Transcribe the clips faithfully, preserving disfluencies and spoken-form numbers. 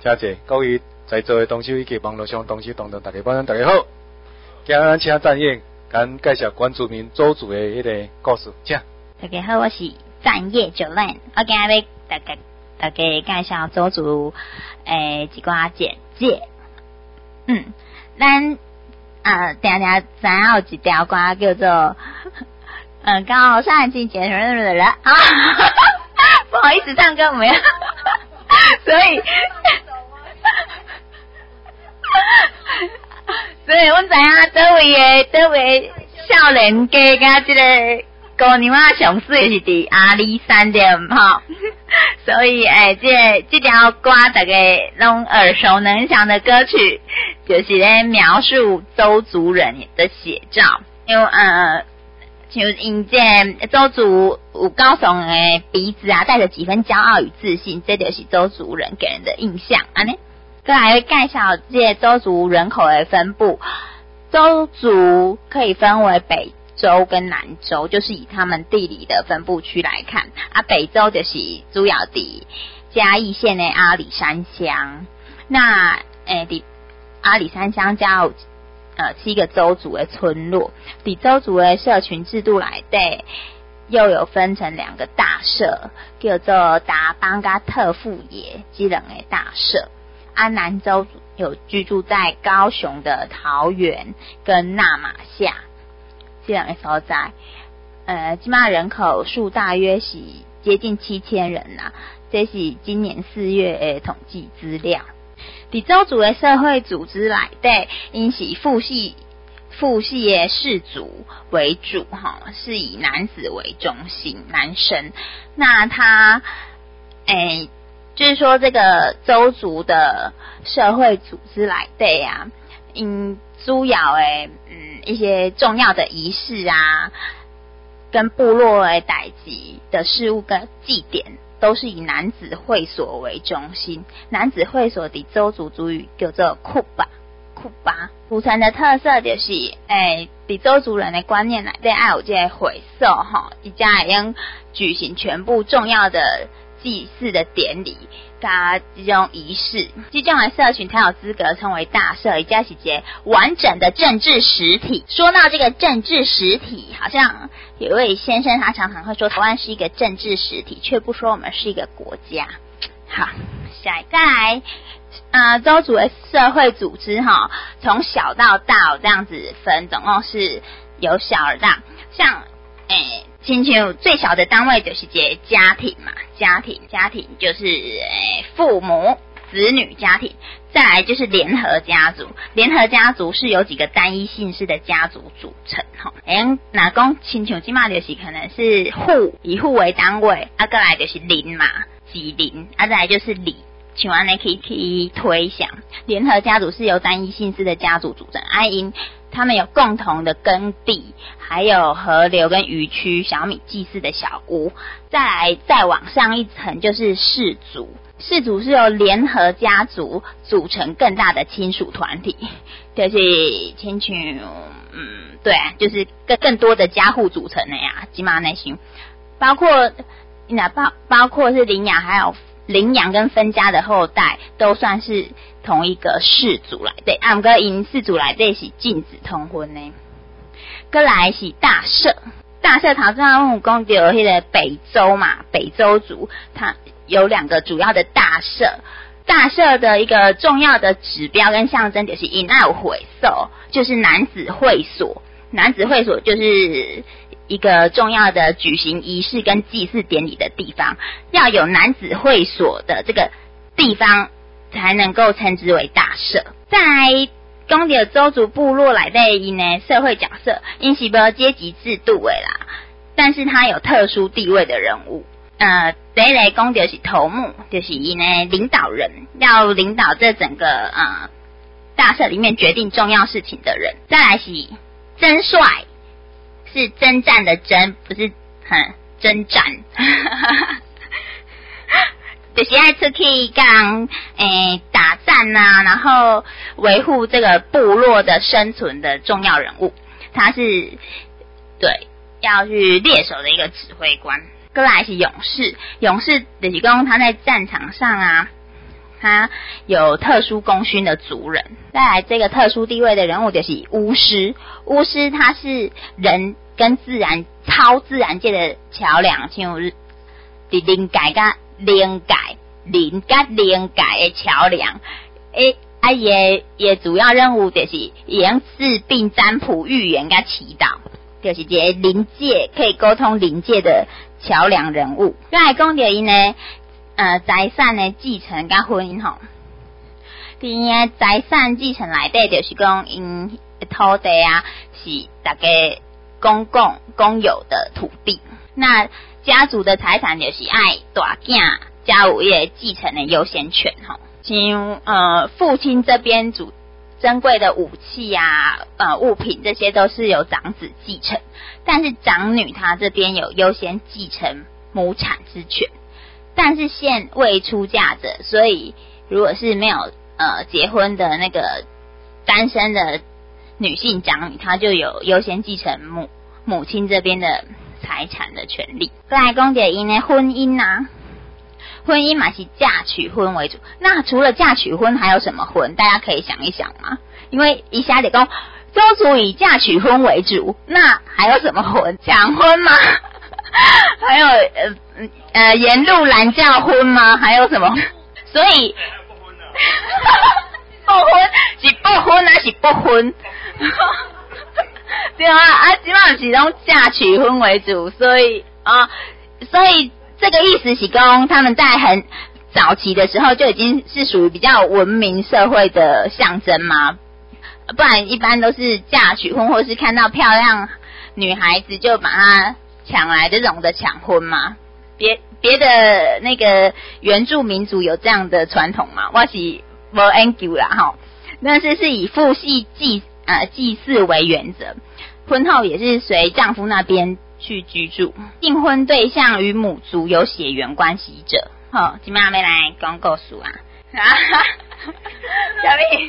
谢谢各位在座的同修以及网络上同修同仁，大家晚安，大家好。今日请赞燕跟介绍原住民周族的迄个故事，请。 大家好，我是赞叶 Joanne， 我今日要大家大家介绍周族诶一寡简介。嗯，咱啊定定知影有一条歌叫做嗯高山青结什么的人啊，不好意思，唱歌没有，所以所以阮知影倒位的倒位少年家甲即个姑娘仔上水是伫阿里山点吼，所以诶，这这条歌大家拢耳熟能详的歌曲，就是咧描述周族人的写照。因为呃，像因这周族有高耸的鼻子啊，带着几分骄傲与自信，这就是周族人给人的印象。安尼，再来介绍这周族人口的分布。周族可以分为北州跟南州，就是以他们地理的分布区来看啊，北州就是主要伫嘉义县的阿里山乡，那诶伫阿里山乡加有呃七个周族的村落，伫周族的社群制度内底，又有分成两个大社，叫做达邦加特富野这两个大社。啊，南州有居住在高雄的桃园跟那玛夏这两个所在，呃，现在人口数大约是接近七千人呐、啊，这是今年四月的统计资料。伫周族的社会组织内底，因是父系父系的氏族为主哈，是以男子为中心，男生。那他诶。就是说，这个周族的社会组织内底啊，因主要诶，嗯，一些重要的仪式啊，跟部落的代志的事物跟祭典，都是以男子会所为中心。男子会所的周族族语叫做库巴，库巴。组成的特色就是，诶，伫周族人的观念内底，爱有这个会所吼，伊才会用举行全部重要的祭祀的典礼，加这种仪式，这种的社群才有资格称为大社，也加是一个完整的政治实体。说到这个政治实体，好像有一位先生他常常会说台湾是一个政治实体，却不说我们是一个国家。好，下一再来，呃，周族的社会组织哈，从小到大这样子分，总共是由小而大，像诶。亲像最小的单位就是一个家庭嘛，家庭家庭就是诶父母子女家庭，再来就是联合家族，联合家族是由几个单一姓氏的家族组成哈。诶，那讲亲像即马就是可能是户，以户为单位，啊，再来就是邻嘛，几邻，啊，再来就是里。像安尼可以可以推想，联合家族是由单一姓氏的家族组成，啊因他们有共同的耕地，还有河流跟渔区、小米祭祀的小屋。再来再往上一层就是氏族，氏族是由联合家族组成更大的亲属团体，就是亲像嗯对啊，就是更更多的家户组成的呀，起码那些包括那包包括是领养还有。领养跟分家的后代都算是同一个氏族来对，啊，不过因氏族来对是禁止通婚呢。再来是大社，大社头先我们讲到迄个北周嘛，北周族它有两个主要的大社，大社的一个重要的指标跟象征就是因爱有会所，就是男子会所，男子会所就是一个重要的举行仪式跟祭祀典礼的地方，要有男子会所的这个地方才能够称之为大社。再来讲到周族部落内底因呢社会角色，因是无阶级制度的啦，但是他有特殊地位的人物。呃，第一个讲到是头目，就是因呢领导人，要领导这整个呃大社里面决定重要事情的人。再来是征帅。是征战的征，不是很征战，就是爱出去讲诶打战啊，然后维护这个部落的生存的重要人物，他是对要去猎手的一个指挥官。再来是勇士，勇士就是讲他在战场上啊， 他有特殊功勋的族人。再来这个特殊地位的人物就是巫师，巫师他是人跟自然超自然界的桥梁，像是灵界甲灵界、灵甲灵界的桥梁。诶，啊也也主要任务就是用治病、占卜、预言甲祈祷，就是一个灵界可以沟通灵界的桥梁人物。再来讲到因呢，呃，财产的继承甲婚姻吼，伫因的财产继承内底，就是讲因土地啊是大家公共公有的土地，那家族的财产就是爱大囝才有迄个继承的优先权吼。像呃父亲这边主珍贵的武器啊、呃物品，这些都是由长子继承，但是长女她这边有优先继承母产之权。但是现未出嫁者，所以如果是没有呃结婚的那个单身的女性长女，她就有优先继承母母亲这边的财产的权利。再来讲到因的婚姻啊，婚姻嘛是嫁娶婚为主。那除了嫁娶婚还有什么婚？大家可以想一想嘛。因为一下子讲周族以嫁娶婚为主，那还有什么婚？讲婚吗？还有呃呃沿路拦轿婚吗？还有什么？所以不婚是不婚还是不婚？对啊，啊基本上是用嫁娶婚为主，所以啊，所以这个意思是讲他们在很早期的时候就已经是属于比较文明社会的象征嘛，不然一般都是嫁娶婚，或是看到漂亮女孩子就把她抢来这种的抢婚嘛。别别的那个原住民族有这样的传统嘛？我是没研究啦哈，但是是以父系祭呃祭祀为原则，婚后也是随丈夫那边去居住。订婚对象与母族有血缘关系者，好，今晚要来讲故事啊！啊，小丽，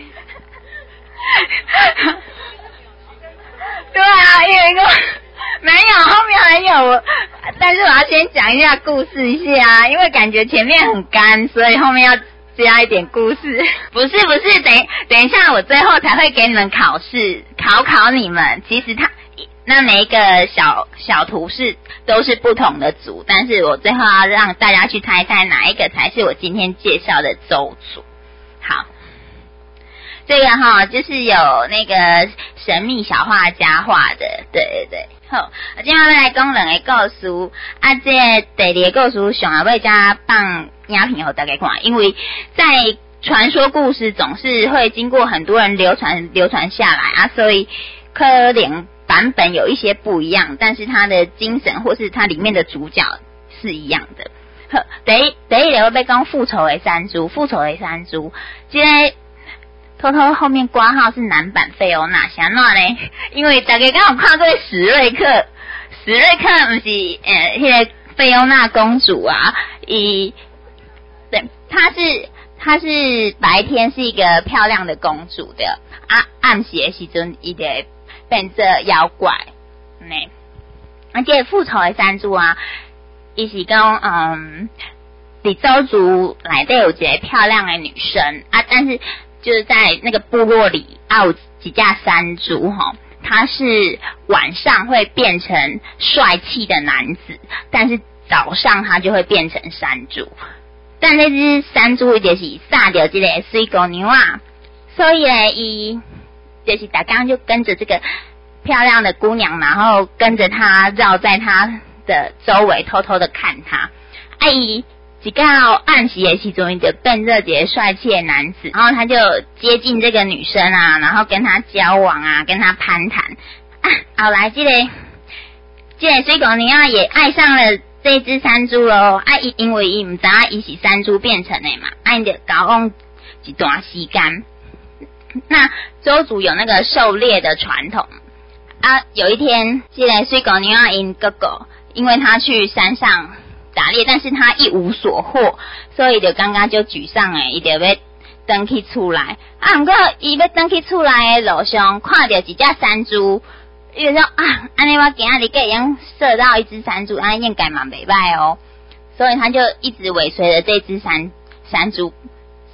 对啊，因为一个没有，后面还有，但是我要先讲一下故事一下，因为感觉前面很干，所以后面要加一点故事。不是不是，等等一下，我最后才会给你们考试，考考你们。其实他那每一个小小图示都是不同的族，但是我最后要让大家去猜猜哪一个才是我今天介绍的州族。好，这个哈就是有那个神秘小画家画的，对对对。好，今天我们来讲两个故事，啊，这个第二个故事上要加放影片给大家看，因为在传说故事总是会经过很多人流传流传下来啊，所以可能版本有一些不一样，但是它的精神或是它里面的主角是一样的。好，第一第一个我要讲复仇的山猪，复仇的山猪，这个偷偷后面括号是男版菲欧娜，想哪呢？因为大家刚好看过史瑞克，史瑞克不是呃那个菲欧娜公主啊，伊对，她是她是白天是一个漂亮的公主的，啊暗时的时阵伊就变做妖怪，呢，而且复仇的山猪啊，伊是讲嗯，伫周族内底有一个漂亮的女生啊，但是就是在那个部落里啊，有几架山猪哈，它是晚上会变成帅气的男子，但是早上它就会变成山猪。但那只山猪就是杀掉这个水狗牛啊，所以呢，伊就是大刚就跟着这个漂亮的姑娘，然后跟着她绕在她的周围，偷偷的看她。啊，伊一到暗时的时阵，就变这个帅气的男子，然后他就接近这个女生啊，然后跟她交往啊，跟她攀谈啊。后来这个这个水狗牛啊，也爱上了这只山猪咯。啊，因为伊唔知伊是山猪变成的嘛，啊，伊就交往一段时间。那周族有那个狩猎的传统啊，有一天，这个水狗牛啊，因哥哥，因为他去山上打猎，但是他一无所获，所以就刚刚就沮丧诶，伊就要登去厝内。啊，不过伊要登去厝内的路上，看到一只山猪，伊就说啊，安尼我今仔日个样射到一只山猪，安尼应该蛮袂歹哦。所以他就一直尾随着这只山山猪，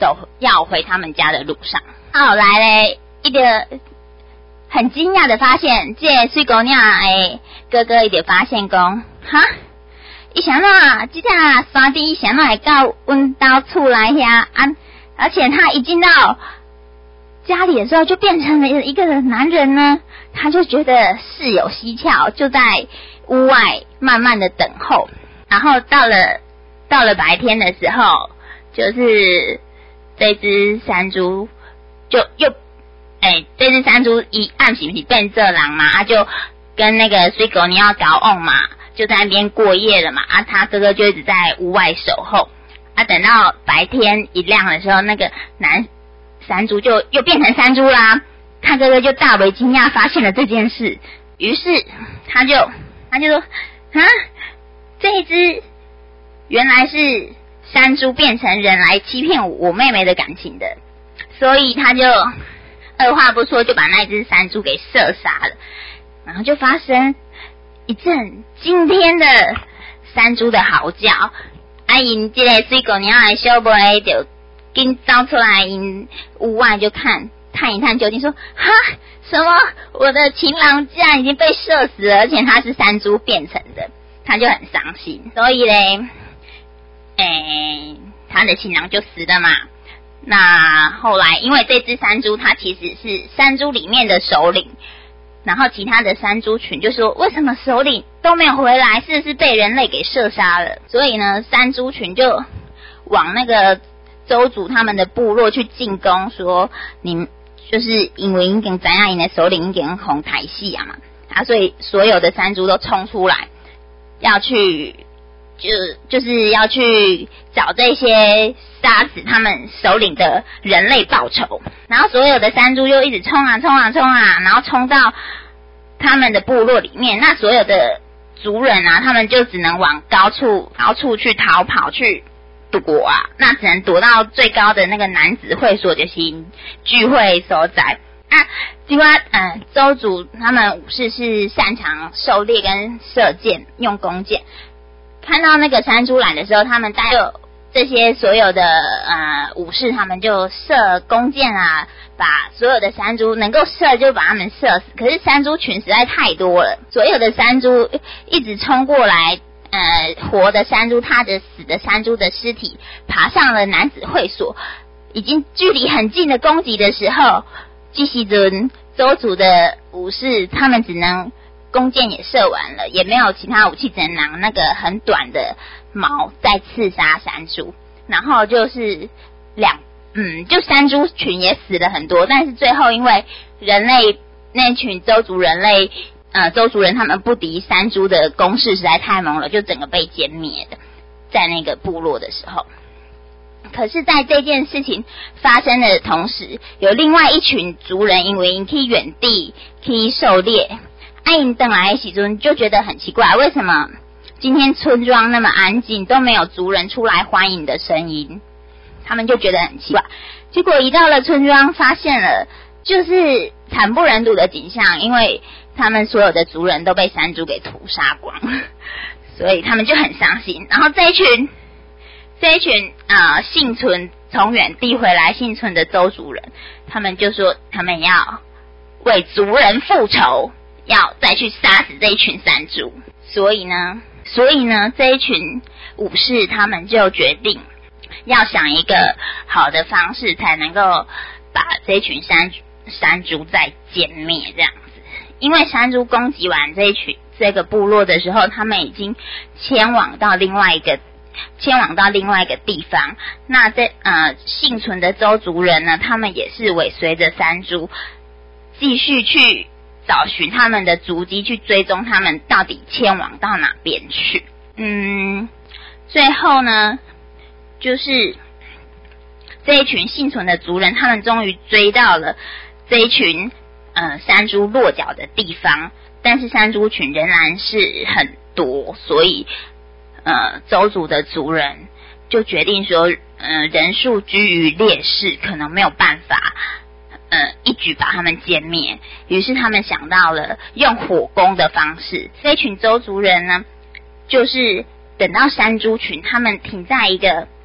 走要回他们家的路上。后来咧，一个很惊讶的发现，这个水姑娘诶哥哥伊就发现讲，哈，伊想哪这只山猪想哪会到阮家厝来遐啊？而且他一进到家里的时候，就变成了一个男人呢。他就觉得事有蹊跷，就在屋外慢慢的等候。然后到了到了白天的时候，就是这只山猪就又哎，这只山猪一暗时不是变色狼嘛，他就跟那个水狗你要搞翁嘛，就在那边过夜了嘛。啊，他哥哥就一直在屋外守候。啊，等到白天一亮的时候，那个男山猪就又变成山猪啦。他哥哥就大为惊讶，发现了这件事，于是他就他就说啊，这一只原来是山猪变成人来欺骗我妹妹的感情的，所以他就二话不说就把那只山猪给射杀了，然后就发生一阵惊天的山猪的嚎叫。啊，因这个水狗娘的小妹就紧走出来，因屋外就看。探一探究竟，说哈什么？我的情郎竟然已经被射死了，而且他是山猪变成的，他就很伤心。所以嘞，诶，他的情郎就死了嘛。那后来，因为这只山猪它其实是山猪里面的首领，然后其他的山猪群就说，为什么首领都没有回来？是不是被人类给射杀了？所以呢，山猪群就往那个州主他们的部落去进攻，说你。就是因为已经知影因的首领已经红台戏啊嘛，啊，所以所有的山猪都冲出来，要去就就是要去找这些杀死他们首领的人类报仇。然后所有的山猪就一直冲啊冲啊冲啊，然后冲到他们的部落里面。那所有的族人啊，他们就只能往高处高处去逃跑去。躲啊，那只能躲到最高的那个男子会所，就是聚会所在啊。结果，呃，州主他们武士是擅长狩猎跟射箭，用弓箭。看到那个山猪来的时候，他们带着这些所有的呃武士，他们就射弓箭啊，把所有的山猪能够射就把他们射死。可是山猪群实在太多了，所有的山猪一直冲过来。呃，活的山猪，踏着死的山猪的尸体，爬上了男子会所，已经距离很近的攻击的时候，这时阵州主的武士，他们只能弓箭也射完了，也没有其他武器，只能拿那个很短的矛在刺杀山猪，然后就是两，嗯，就山猪群也死了很多，但是最后因为人类那群州族人类。呃，州族人他们不敌山猪的攻势实在太猛了，就整个被歼灭的，在那个部落的时候。可是，在这件事情发生的同时，有另外一群族人因为去远地去狩猎，啊，因等来的时阵就觉得很奇怪，为什么今天村庄那么安静，都没有族人出来欢迎的声音？他们就觉得很奇怪。结果一到了村庄，发现了就是惨不忍睹的景象，因为他们所有的族人都被山猪给屠杀光，所以他们就很伤心。然后这一群这一群呃幸存从远地回来幸存的州族人，他们就说他们要为族人复仇，要再去杀死这一群山猪。所以呢，所以呢，这一群武士他们就决定要想一个好的方式，才能够把这一群山山猪再歼灭这样。因为山猪攻击完这一群这个部落的时候，他们已经迁往到另外一个迁往到另外一个地方。那这呃幸存的州族人呢，他们也是尾随着山猪，继续去找寻他们的足迹，去追踪他们到底迁往到哪边去。嗯，最后呢，就是这一群幸存的族人，他们终于追到了这一群。呃，山猪落脚的地方，但是山猪群仍然是很多，所以呃，州族的族人就决定说，呃，人数居于劣势，可能没有办法，呃，一举把他们歼灭。于是他们想到了用火攻的方式。这群州族人呢，就是等到山猪群他们停在一个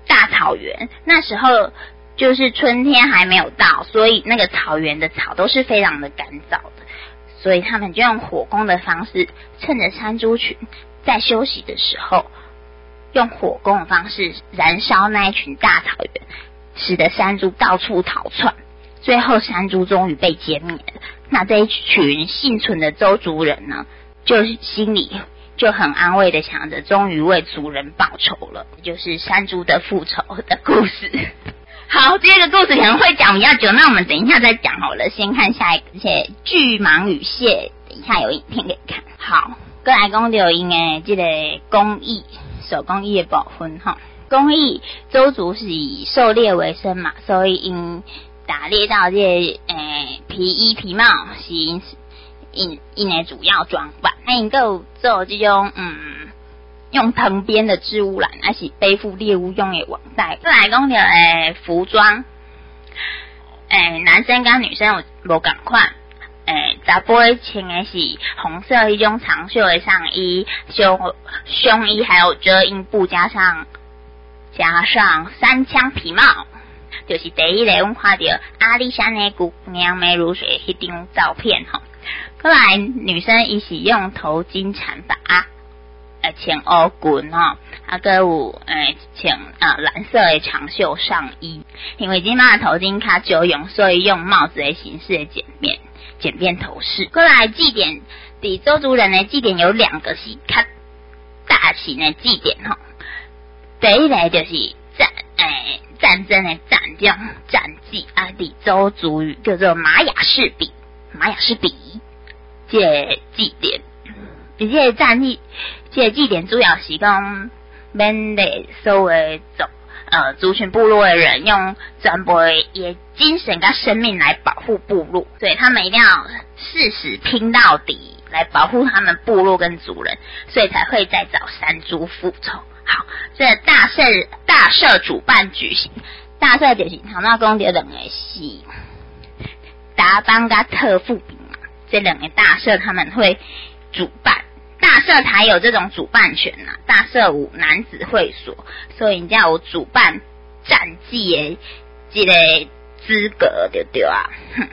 大草原，那时候就是春天还没有到，所以那个草原的草都是非常的干燥的，所以他们就用火攻的方式，趁着山猪群在休息的时候，用火攻的方式燃烧那一群大草原，使得山猪到处逃窜，最后山猪终于被歼灭了。那这一群幸存的邹族人呢，就心里就很安慰的想着，终于为族人报仇了，就是山猪的复仇的故事。好，这个故事可能会讲比较久，那我们等一下再讲好了。先看下一个，且巨蟒与蟹，等一下有影片可以看。好，再来讲到因诶，这个工艺手工艺的部分哈。工艺邹族是以狩猎为生嘛，所以因打猎到这个诶皮衣皮帽是因因因的主要装扮。那因有做这种嗯。用藤编的织物篮，还是背负猎物用的网袋。再来讲到诶服装，诶男生跟女生有无同款，诶查甫穿的是红色一种长袖的上衣、胸胸衣，还有遮阴布，加上加上三枪皮帽，就是第一个我们看到阿里山的姑娘美如水迄张照片吼。过来女生伊是用头巾缠把。呃，穿乌裙吼，啊，个有诶穿啊蓝色的长袖上衣。因为即马头巾较久用，所以用帽子的形式的简便简便头饰。过来祭典，伫邹族人的祭典有两个是较大型的祭典吼。第一个就是战诶战争的战这种战绩啊，伫邹族语叫做玛雅士比，玛雅士比这个祭典。而且战役，这个祭典主要是讲免得所有族呃族群部落的人用全部的精神跟生命来保护部落，所以他们一定要誓死拼到底来保护他们部落跟族人，所以才会再找山猪复仇。好，这大社大社主办举行，大社就是头脑讲到两个是达邦跟特富比嘛，这两个大社他们会主办。大社才有这种主办权呐、啊，大社有男子会所，所以人家有主办战绩的这个资格，对不对啊？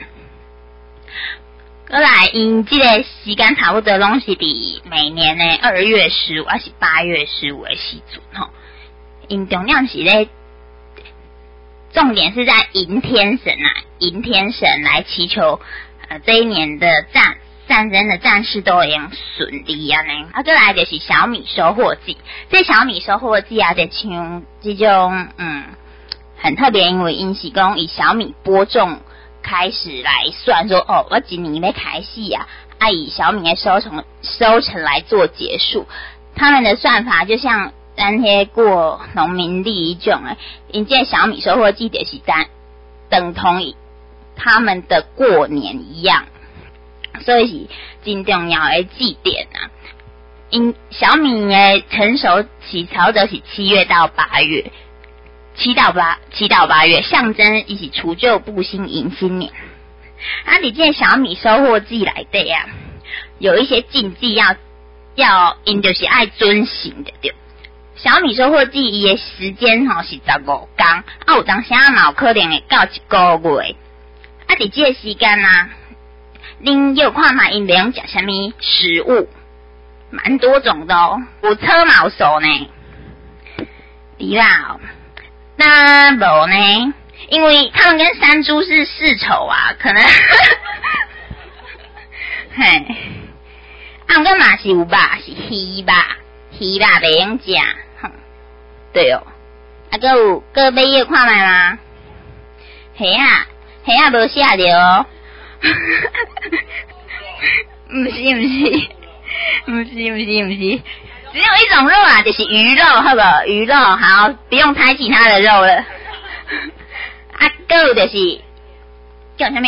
过来，因这个时间差不多拢是伫每年的二月十五还是八月十五的时阵吼。因重点是咧，重点是在迎天神啊，迎天神来祈求呃这一年的战。战争的战事都会用顺利啊呢，啊，再来就是小米收获季。这小米收获季啊，就像这种嗯很特别，因为因是讲以小米播种开始来算说，哦，我今年要开始啊，啊以小米的收成收成来做结束。他们的算法就像咱迄过农民历一种诶，因这小米收获季就是咱等同于他们的过年一样。所以是真重要的祭典啊！因小米的成熟期差不多是七月到八月，七到八七到八月，象征一起除旧布新迎新年。啊，你这小米收获季来的呀，有一些禁忌要要，因就是爱遵行的对。小米收获季伊的时间吼是十五天，啊有当时啊有可能会到一个月。啊，伫这个时间啊。恁有看嘛？因袂用食啥物食物，蛮多种的哦，有车毛素呢，对啦。那无呢？因为他们跟山猪是世仇啊，可能，嘿，啊，毋过嘛是有肉，是鱼肉，鱼肉袂用食，哼，对哦。啊，佮有佮买叶看卖吗？虾啊，虾啊无写着哦。不是不是不是不是不是，只有一种肉啊，就是鱼肉，好不好？鱼肉好，不用猜其他的肉了。啊，够就是叫什么？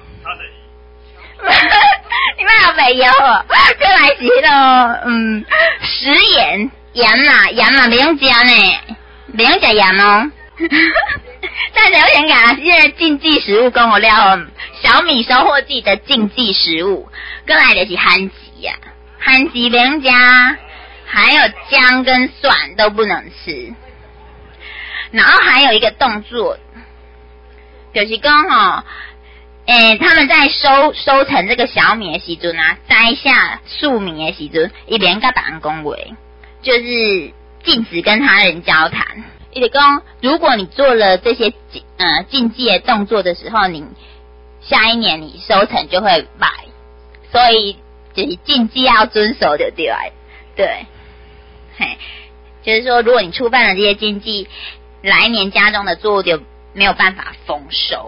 你们有没有？过来是迄个嗯食盐盐啦，盐啦，不用加呢，不用加盐哦。但是我先讲，现在禁忌食物跟我聊小米收获季的禁忌食物，跟来的是番薯呀，番薯人家还有姜跟蒜都不能吃。 然后还有一个动作，就是讲吼，诶，他们在收收成这个小米的时阵啊，摘下粟米的时阵，一边跟别人讲话，就是禁止跟他人交谈。伊就讲，如果你做了这些呃禁忌的动作的时候，你下一年你收成就会败，所以就是禁忌要遵守就对了。对，嘿，就是说，如果你触犯了这些禁忌，来年家中的作物就没有办法丰收。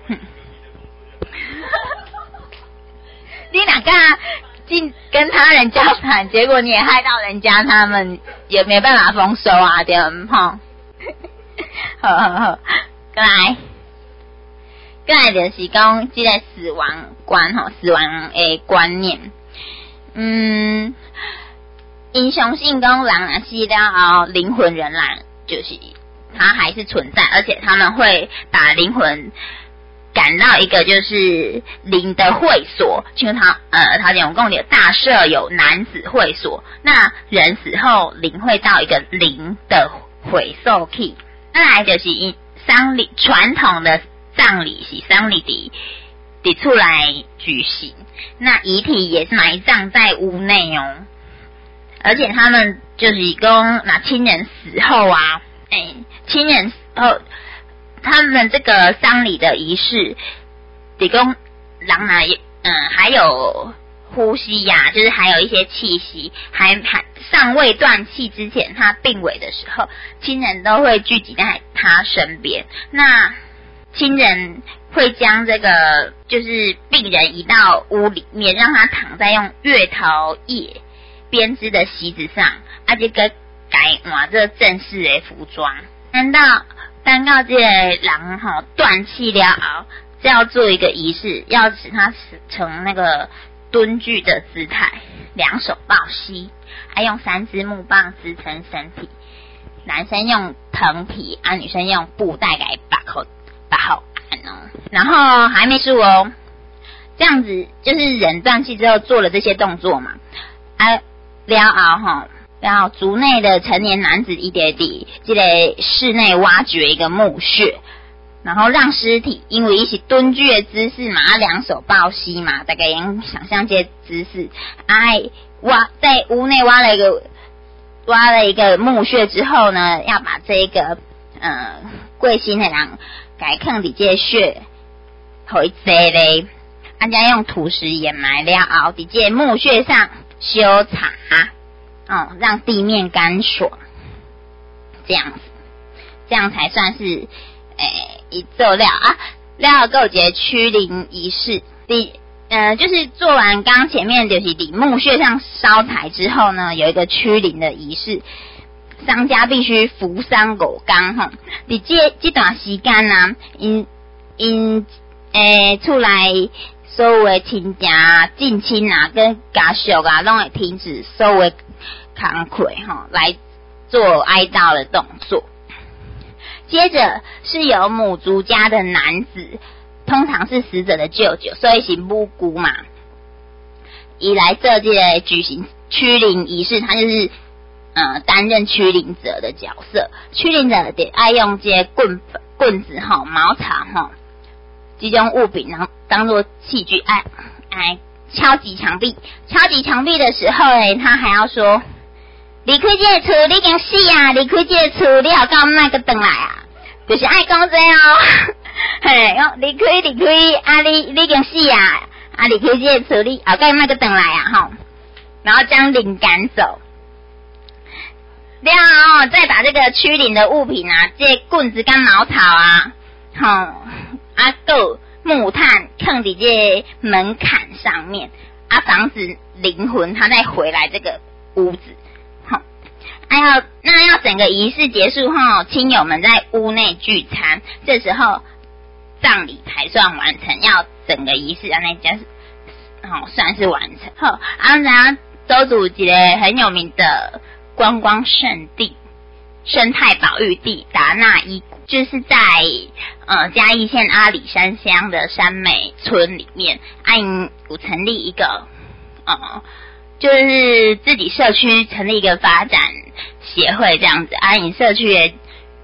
你哪个进跟他人交谈，结果你也害到人家，他们也没办法丰收啊，对吗？好好好，过来，过来就是讲这个死亡观吼，死亡的观念。嗯，因相信讲人若死了后，灵魂仍然就是它还是存在，而且他们会把灵魂赶到一个就是灵的会所，像他呃，他讲讲的大社有男子会所，那人死后灵会到一个灵的会所去。再来就是丧礼，传统的葬礼是丧礼的的出来举行，那遗体也是埋葬在屋内哦，而且他们就是讲那亲人死后啊，哎，亲人死后，他们这个丧礼的仪式，提供人呢，嗯，还有呼吸呀、啊，就是还有一些气息，还还尚未断气之前，他病危的时候，亲人都会聚集在他身边。那亲人会将这个就是病人移到屋里面，让他躺在用月桃叶编织的席子上，啊，这个改换这正式的服装。难道等到这个人吼断气了后，就要做一个仪式，要使他成那个蹲踞的姿态，两手抱膝，还用三支木棒支撑身体。男生用藤皮，啊，女生用布带给把口把好按哦。然后还没输哦，这样子就是人断气之后做了这些动作嘛，啊，了后哈，然后族内的成年男子一点点，这个室内挖掘一个墓穴。然后让尸体，因为一起蹲踞的姿势嘛，啊，两手抱膝嘛，大概用想象这些姿势，哎，挖在屋内挖了一个挖了一个墓穴之后呢，要把这个呃贵姓的人改坑底这穴，回这嘞，大家用土石掩埋了后，底这墓穴上修茶，哦，让地面干爽，这样子，这样才算是。诶，一做了啊，了够节驱灵仪式，第呃就是做完刚前面就是伫墓穴上烧柴之后呢，有一个驱灵的仪式，商家必须扶丧五天吼，伫这这段时间呢，因因诶出来所有的亲戚、近亲啊跟家属啊，拢会停止所有的工课吼，来做哀悼的动作。接着是由母族家的男子，通常是死者的舅舅，所以是母姑嘛，以来这届举行驱灵仪式，他就是呃担任驱灵者的角色。驱灵者得爱用这些棍棍子哈、茅草哈这种物品，然后当做器具，爱爱敲击墙壁。敲击墙壁的时候呢，他还要说。离开这个厝，你已经死啊！离开这个厝，你后到那个回来啊？就是爱讲这哦，嘿，离开离开啊！你你已经死啊！啊，离开这个厝，你后到那个回来啊？吼，然后将灵赶走，然后再把这个驱灵的物品啊，这棍子跟茅草啊，吼啊，够木炭放在这门槛上面啊，防止灵魂它再回来这个屋子。哎要那要整个仪式结束后，亲友们在屋内聚餐，这时候葬礼才算完成。要整个仪式让那家哦算是完成。好，啊，然后周族一个很有名的观光胜地、生态保育地达纳伊谷，就是在呃嘉义县阿里山乡的山美村里面，安营有成立一个呃。就是自己社区成立一个发展协会这样子，安营社区的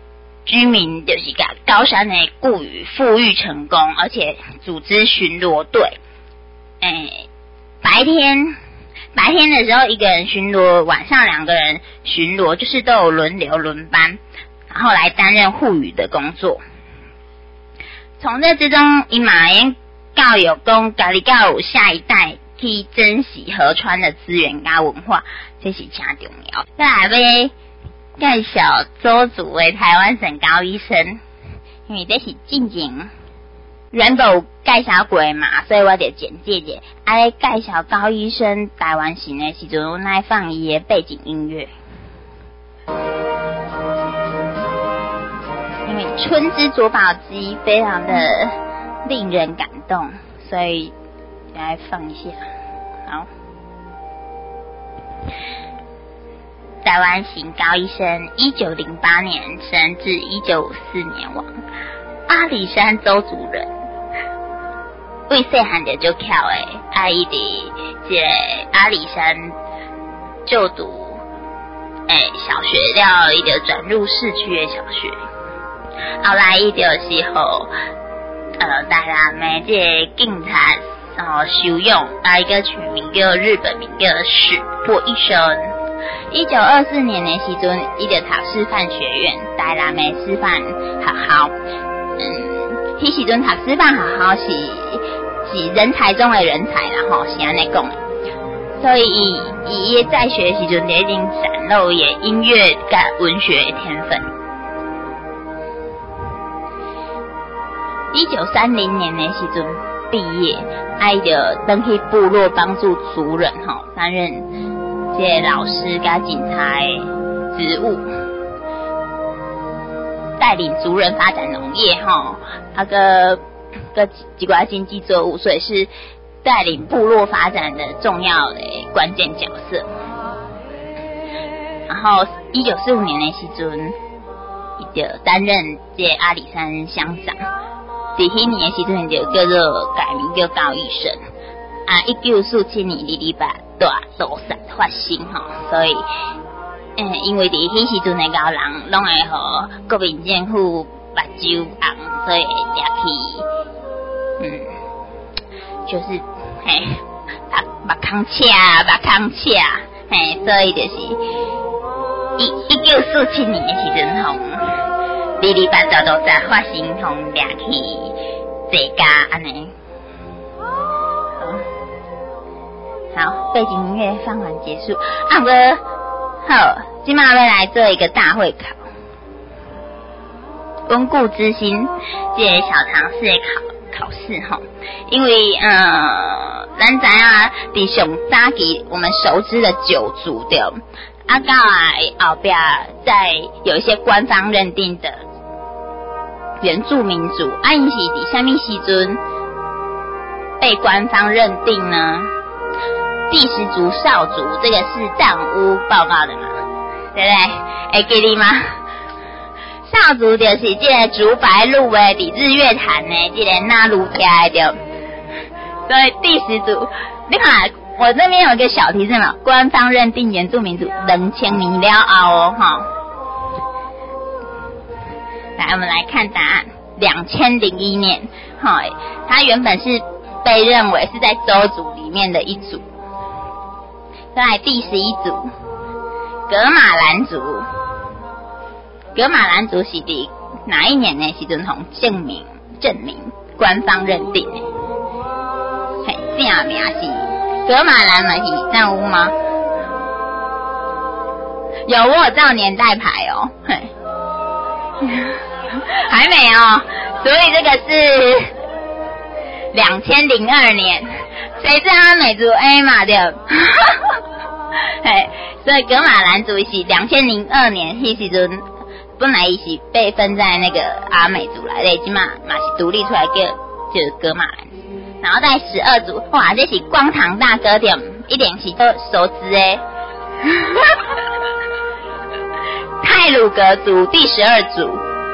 居民就是甲高山的固语富裕成功，而且组织巡逻队。诶，白天白天的时候一个人巡逻，晚上两个人巡逻，就是都有轮流轮班，然后来担任护语的工作。从这之中，伊嘛因教育讲，家己教有下一代去珍惜河川的资源甲文化，这是真重要。再来要介绍周族的台湾省高医生，因为这是进前原本有介绍过嘛，所以我就简介一下。啊，介绍高医生台湾省的时阵，我来放伊的背景音乐。因为春之卓宝鸡非常的令人感动，所以来放一下。好，台湾省高医生，一九零八年生，至一九五四年亡，阿里山邹族人。为细汉就就巧诶，啊，伊伫这个阿里山就读诶小学了，伊就转入市区的小学。后来伊就是吼，呃，台南的这个警察哦收养，啊一个取名叫日本名叫史破一生。一九二四年的时阵，伊就读师范学院，台南的师范学校。嗯，迄时阵读师范学校是是人才中的人才啦，吼是安尼讲。所以伊伊伊在学的时阵，就已经展露伊音乐甲文学的天分。一九三零年的时阵毕业，啊伊就登去部落帮助族人吼，担任这个老师甲警察的职务，带领族人发展农业吼，啊个个几寡经济作物，所以是带领部落发展的重要的关键角色。然后一九四五年的时阵，伊就担任这个阿里山乡长。伫迄年的时阵就叫做改名叫高医生。啊，一九四七年二二八大屠杀发生吼，所以，嗯，因为伫迄时阵的高人拢会互国民政府目睭红，所以掠去，嗯，就是嘿，目目孔赤，目孔赤，嘿，所以就是一一九四七年的时阵吼。二二八大屠杀发生，同掠去这家安尼。好，好，背景音乐放完结束。啊，不过好，今嘛要来做一个大会考，温故知新，这个小常识的考考试吼。因为呃，咱知啊，伫上早期我们熟知的九族对，啊，到来后边再有一些官方认定的。原住民族，啊，因是伫啥物时阵被官方认定呢？第十族少族，这个是藏巫报告的嘛，对不对？会记得吗？少族就是这个竹白鹿的伫日月潭的这个纳鲁家的，所以第十族，你看我这边有一个小提示嘛，官方认定原住民族两千年了后哦，哈。来，我们来看答案。两千零一年，哈，它原本是被认为是在邹族里面的一族。再来第十一组，噶玛兰族。噶玛兰族是伫哪一年呢？时阵同证明证明官方认定的。嘿，正名是噶玛兰嘛是藏巫吗？有，我有照年代牌哦。嘿。还没哦，所以这个是两千零二年，谁知阿美族 A 嘛对，嘿，所以噶玛兰族是两千零二年，迄时阵本来伊是被分在那个阿美族来的，今嘛嘛是独立出来叫就是噶玛兰族，然后在十二族，哇，这是光堂大歌店，一定是都熟知诶，太鲁阁族第十二族。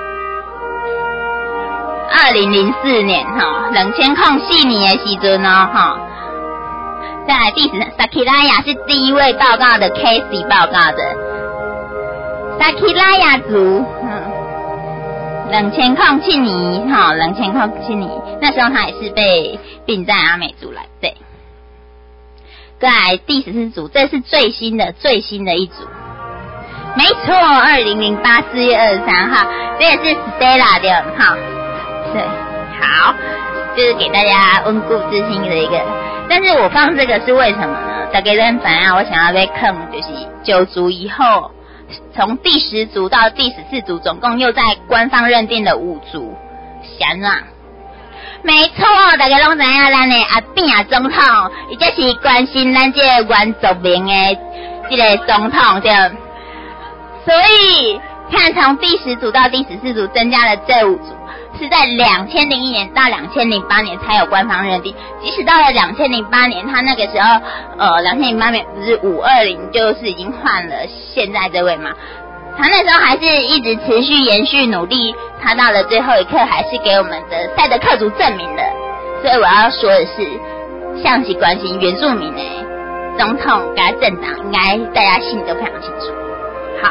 二零零四年哈，两千零四年的时阵哦哈，再来第十，萨基拉雅是第一位报告的 Casey 报告的，萨基拉雅族，嗯， 冷千空七年，哈，冷千空七年，那时候他也是被并在阿美族来对。再来第十四组，这是最新的最新的一组，没错，二零零八四月二十三号，这也是 Stella 的哈，对，好，就是给大家温故知新的一个。但是我放这个是为什么呢？大家认反啊，我想要被坑，就是九组以后。从第十组到第十四组，总共又在官方认定的五组，想啊，没错，大家拢知影咱的阿扁啊总统，伊这是关心咱这个原住民的这个总统对。所以看从第十组到第十四组增加了这五组，是在两千零一年到两千零八年才有官方认定。即使到了两千零八年，他那个时候，呃，两千零八年不是五二零，就是已经换了现在这位嘛。他那时候还是一直持续延续努力，他到了最后一刻还是给我们的赛德克族证明的。所以我要说的是，象棋关心原住民的总统跟政党，应该大家心里都非常清楚。好。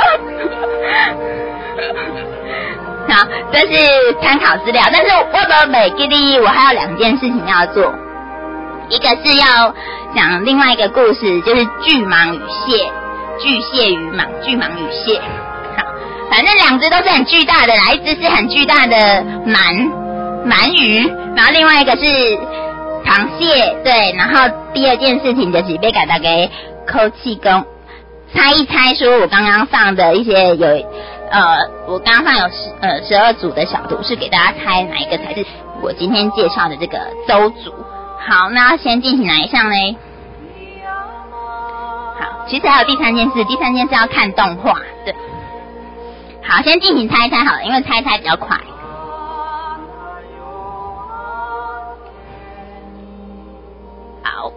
好，这是参考资料，但是我的每个例，我还有两件事情要做，一个是要讲另外一个故事，就是巨蟒与蟹，巨蟹与蟒，巨蟒与蟹。好，反正两只都是很巨大的啦，一只是很巨大的鳗鳗鱼，然后另外一个是螃蟹，对，然后第二件事情就是要给大家扣气功，猜一猜说我刚刚放的一些有。呃，我刚刚放有十呃十二组的小图，是给大家猜哪一个才是我今天介绍的这个周族。好，那先进行哪一项呢？好，其实还有第三件事，第三件事要看动画，对。好，先进行猜一猜好了，因为猜一猜比较快。好，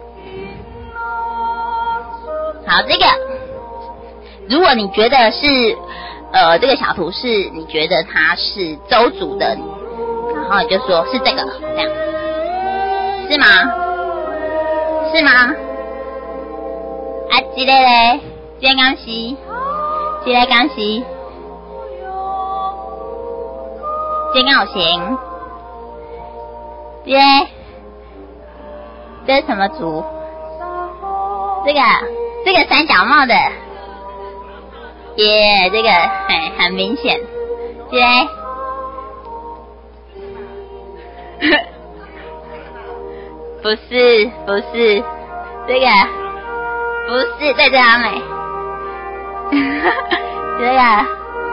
好，这个，如果你觉得是。呃，这个小图是你觉得它是周族的，然后你就说是这个，这样是吗？是吗？啊，这个嘞，这个刚是，这个刚是，这个好行，这个这是什么族？这个这个三角帽的。耶、yeah, ，这个很很明显，耶、yeah ，不是不是，这个不是在这阿美，这个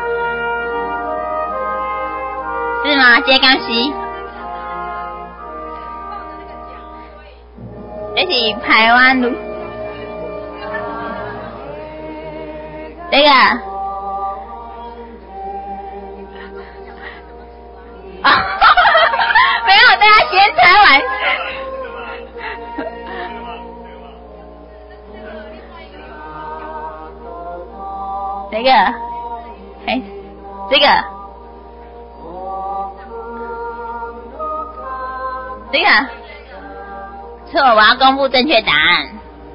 是吗？接刚西，这是台湾路。这个，啊，没有，大家先猜完。这个，哎，这个，这个，错，我要公布正确答案。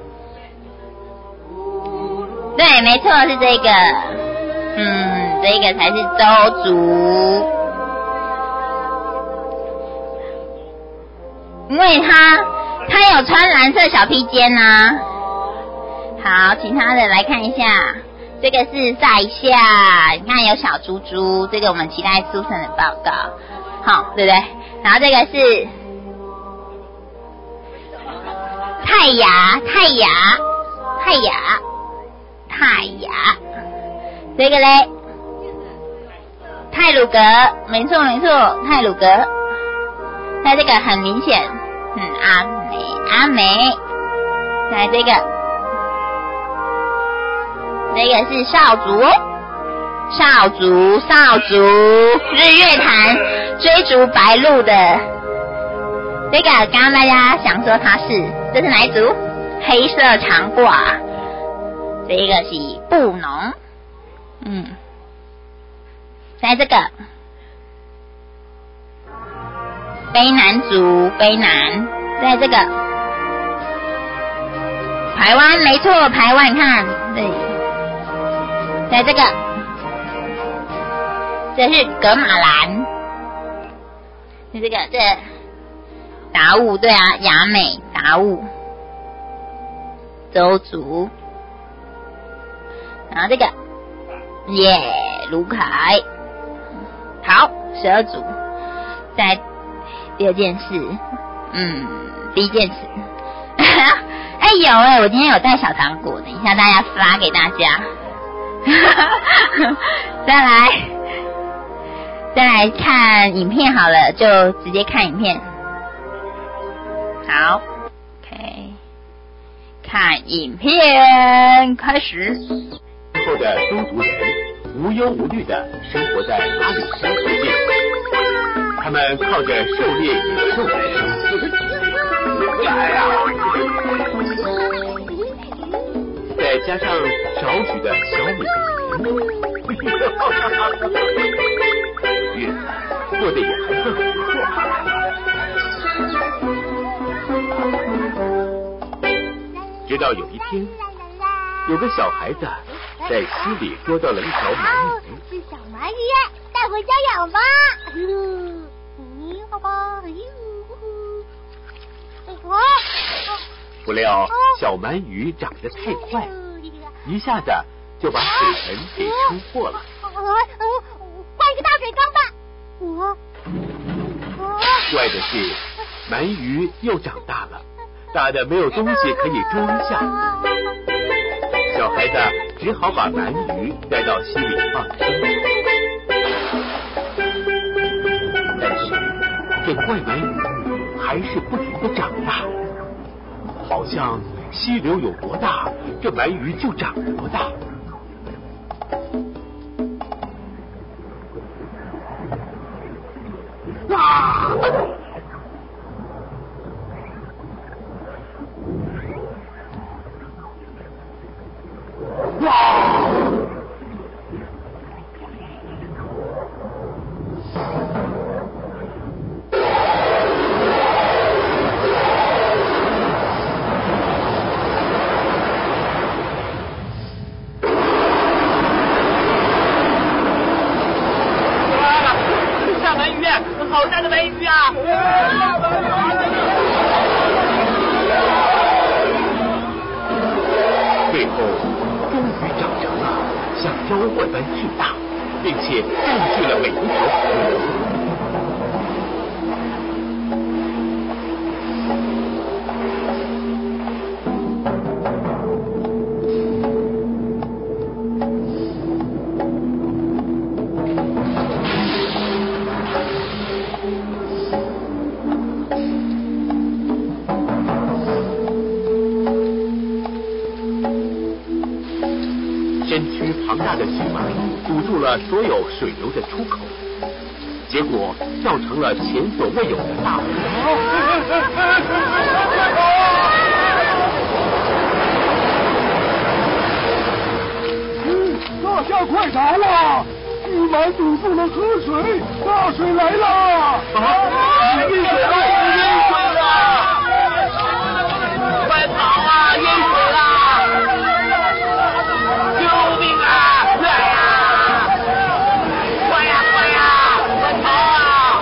对，没错，是这个，嗯，这个才是周族，因为他他有穿蓝色小披肩呐、啊。好，其他的来看一下，这个是在下，你看有小猪猪，这个我们期待苏珊的报告，好，对不对？然后这个是泰雅，泰雅，泰雅。泰雅，这个嘞，太鲁阁，没错没错，太鲁阁，它这个很明显，嗯，阿美阿美，来这个，这个是少族，少族少族，日月潭追逐白鹭的，这个刚刚大家想说它是，这是哪一族？黑色长褂。这个是布农，嗯，在这个卑南族，卑南，在这个排湾，没错，排湾，你看，对，在这个这是格马兰，是这个这达悟，对啊，雅美达悟周族，然后这个耶卢凯，好，十二组，在第二件事，嗯，第一件事，哎有哎、欸，我今天有带小糖果，等一下大家发给大家，再来再来看影片好了，就直接看影片，好 ，OK， 看影片开始。 后的周族人无忧无虑地生活在阿里山附近，他们靠着狩猎野兽来生活。来呀！再加上少许的小米日子过得也还算不错。直到有一天，有个小孩子在溪里捉到了一条鳗鱼。 是小鳗鱼，带回家养吧。嗯，好吧。 不料小鳗鱼长得太快，一下子就把水盆给冲破了。 换一个大水缸吧。我。 怪的是，鳗鱼又长大了，大的没有东西可以装下。小孩子只好把鳗鱼带到溪里放生，但是这怪鳗鱼还是不停地长大，好像溪流有多大，这鳗鱼就长多大。啊！ 好大的鳗鱼啊！ 最后终于长成了像妖怪般巨大，并且占据了每一条河流。身躯庞大的巨蟒堵住了所有水流的出口，结果造成了前所未有的大洪嗯，大家快逃啊！巨蟒堵住了河水，大水来了！ 啊！淹水了！淹水了！快跑啊！淹水了！救命啊！快呀！快呀！快呀！快逃啊！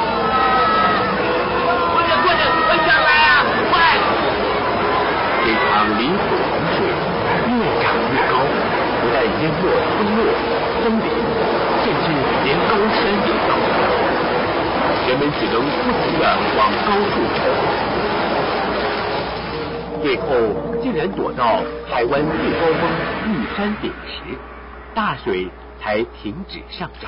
快点快点快下来啊！快！ 这场离谱洪水越涨越高，不但淹没村落、森林，甚至连高山也倒了。人们只能不停地往高处跑。最后竟然躲到海湾最高峰玉山顶时，大水才停止上涨。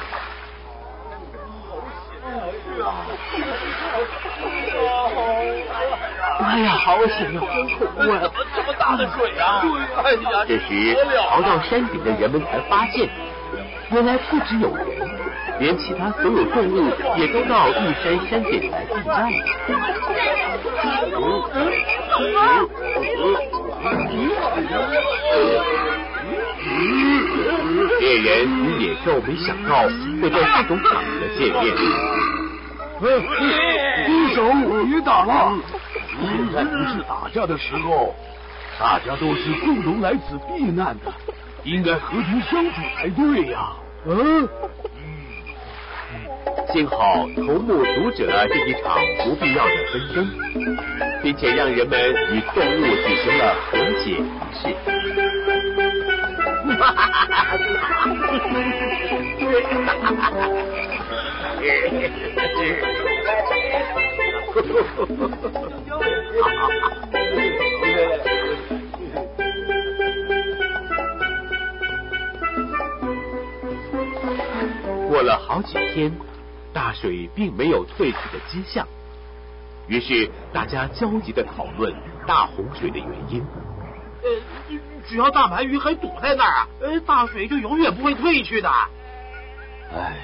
哎呀，好险啊！好恐怖啊！ 这么大的水啊！哎呀， 这时逃到山顶的人们才发现，原来不只有人，连其他所有动物也都到玉山山顶来避难。猎人与野兽没想到会在这种场合见面。 低手，别打了！现在不是打架的时候，大家都是共同来此避难的，应该和平相处才对呀。嗯， 幸好头目阻止了这一场不必要的纷争，并且让人们与动物举行了和解仪式。哈哈哈哈过了好几天，大水并没有退去的迹象，于是大家焦急地讨论大洪水的原因。 呃，只要大鳗鱼还躲在那儿啊，呃，大水就永远不会退去的。 哎，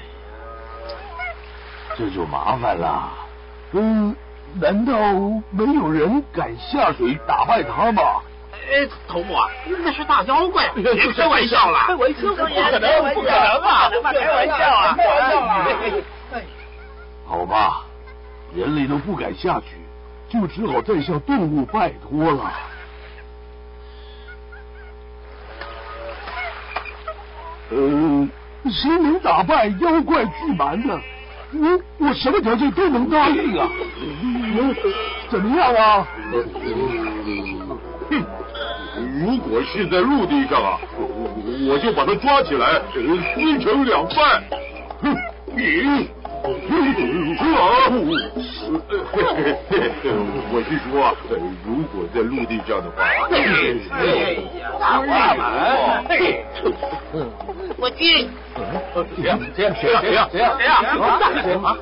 这就麻烦了。嗯，难道没有人敢下水打败他吗？ 呃，头目啊，那是大妖怪，别开玩笑了。 开玩笑，不可能，不可能啊！ 开玩笑啊！开玩笑啊！ 好吧，人类都不敢下去，就只好再向动物拜托了。呃，谁能打败妖怪巨蛮呢？我我什么条件都能答应啊！嗯，怎么样啊？ 哼，如果是在陆地上啊，我就把他抓起来，撕成两半。哼，你。啊！我是说，如果在陆地上的话， 大话嘛！我进。 谁呀？谁呀？谁呀？谁呀？谁呀？谁呀？谁啊？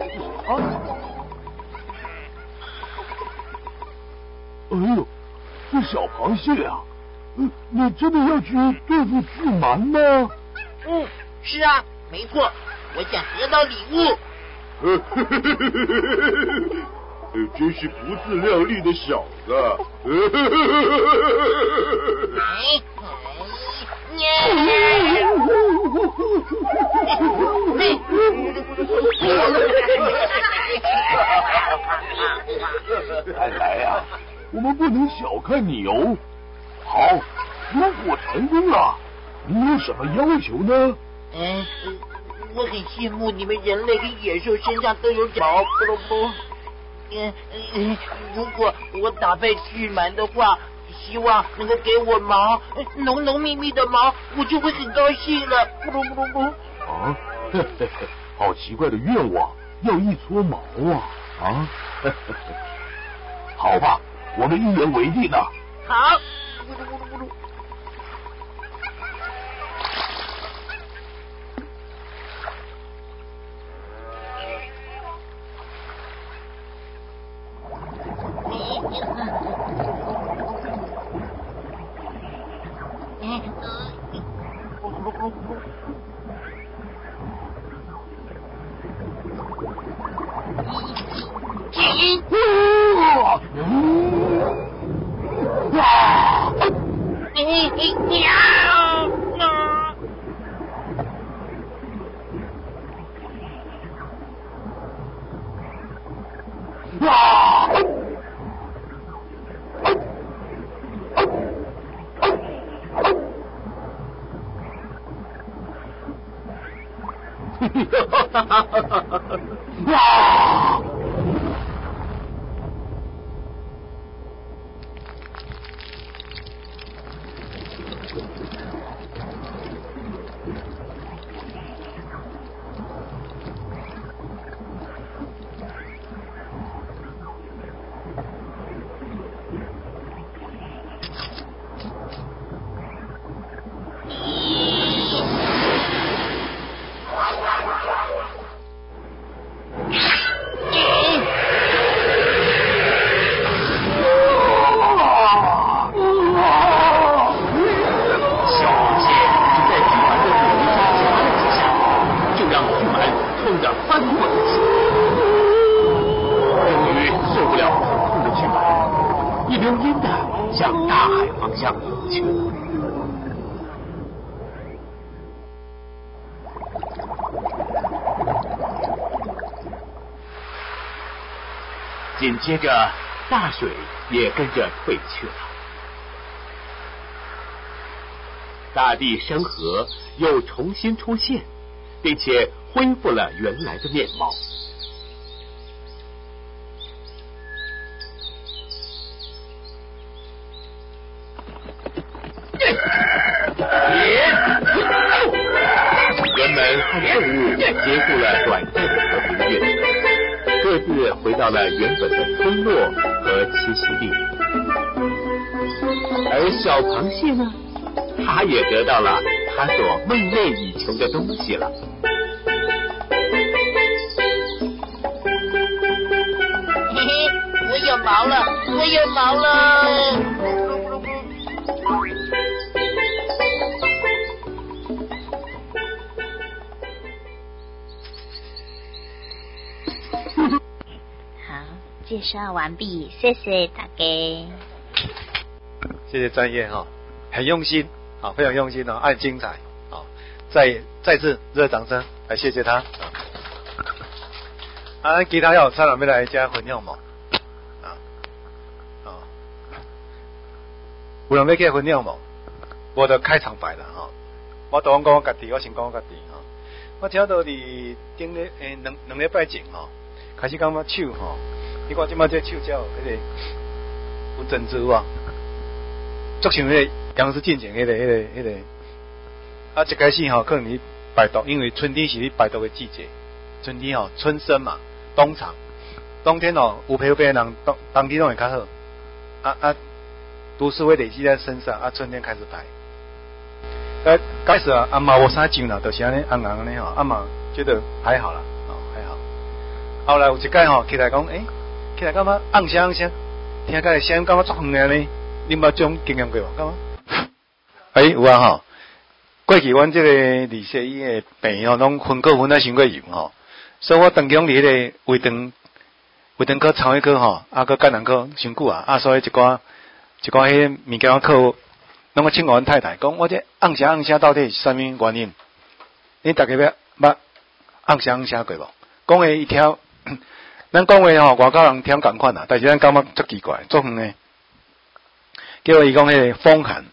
哎呦，这小螃蟹啊！你真的要去对付巨蛮吗？ 嗯，是啊，没错，我想得到礼物。 呵呵呵呵呵呵，真是不自量力的小子！呵呵呵呵呵。 看来呀，我们不能小看你哦。好，如果成功了，你有什么要求呢？ 嗯。我很羡慕你们人类跟野兽身上都有毛，不不不。嗯嗯，如果我打败巨蛮的话，希望能够给我毛，浓浓密密的毛，我就会很高兴了。不不不不。 啊，呵呵呵，好奇怪的愿望，要一撮毛啊啊！呵呵呵，好吧，我们一言为定呢。 好。咕噜咕噜咕噜。 哈哈哈哈哈！哇！紧接着，大水也跟着退去了，大地山河又重新出现，并且恢复了原来的面貌。人们和动物结束了短暂的和平月，各自回到了原本的村落和栖息地。而小螃蟹呢，它也得到了它所梦寐以求的东西了。 嘿嘿，我有毛了，我有毛了。 介绍完毕，谢谢大家。 谢谢詹燕哈，很用心啊，非常用心哦，爱精彩啊，再再次热掌声来谢谢他。啊，其他要参人要来加分享无？啊啊，有人要加分享无？我的开场白了哈，我都讲讲我家己，我先讲我家己哈。我听到伫顶咧诶两两礼拜前吼，开始感觉手吼。你看，即摆这手脚，迄个有珍珠啊，足像迄个杨氏进前迄个、迄个、迄个。啊，一开始吼，可能你排毒，因为春天是你排毒的季节。春天吼，春生嘛，冬藏。冬天吼，有皮有病的人，冬冬天拢会较好。啊啊，毒素会累积在身上，啊，春天开始排。呃，开始啊，啊嘛无啥痒啦，就是安尼红红安尼吼，啊嘛觉得还好啦，哦还好。后来有一摆吼，起来讲，诶、欸。起来感觉暗声暗声，听起来声音感觉足远的呢。你捌这种经验过无？感觉？哎、欸，有啊吼。过去阮这个李小医的病吼，拢分科分啊伤过严吼，所以我当中伫迄个胃肠胃肠科、肠胃科吼，啊个肝胆科伤久啊，啊所以一寡一寡迄物件科，拢个请我阮太太讲，我这暗声暗声到底是啥物原因？你大家要捌暗声暗声过无？讲诶一条。咱讲话吼，外口人听共款啦，但是咱感觉足奇怪，足远诶。叫伊讲迄个风寒、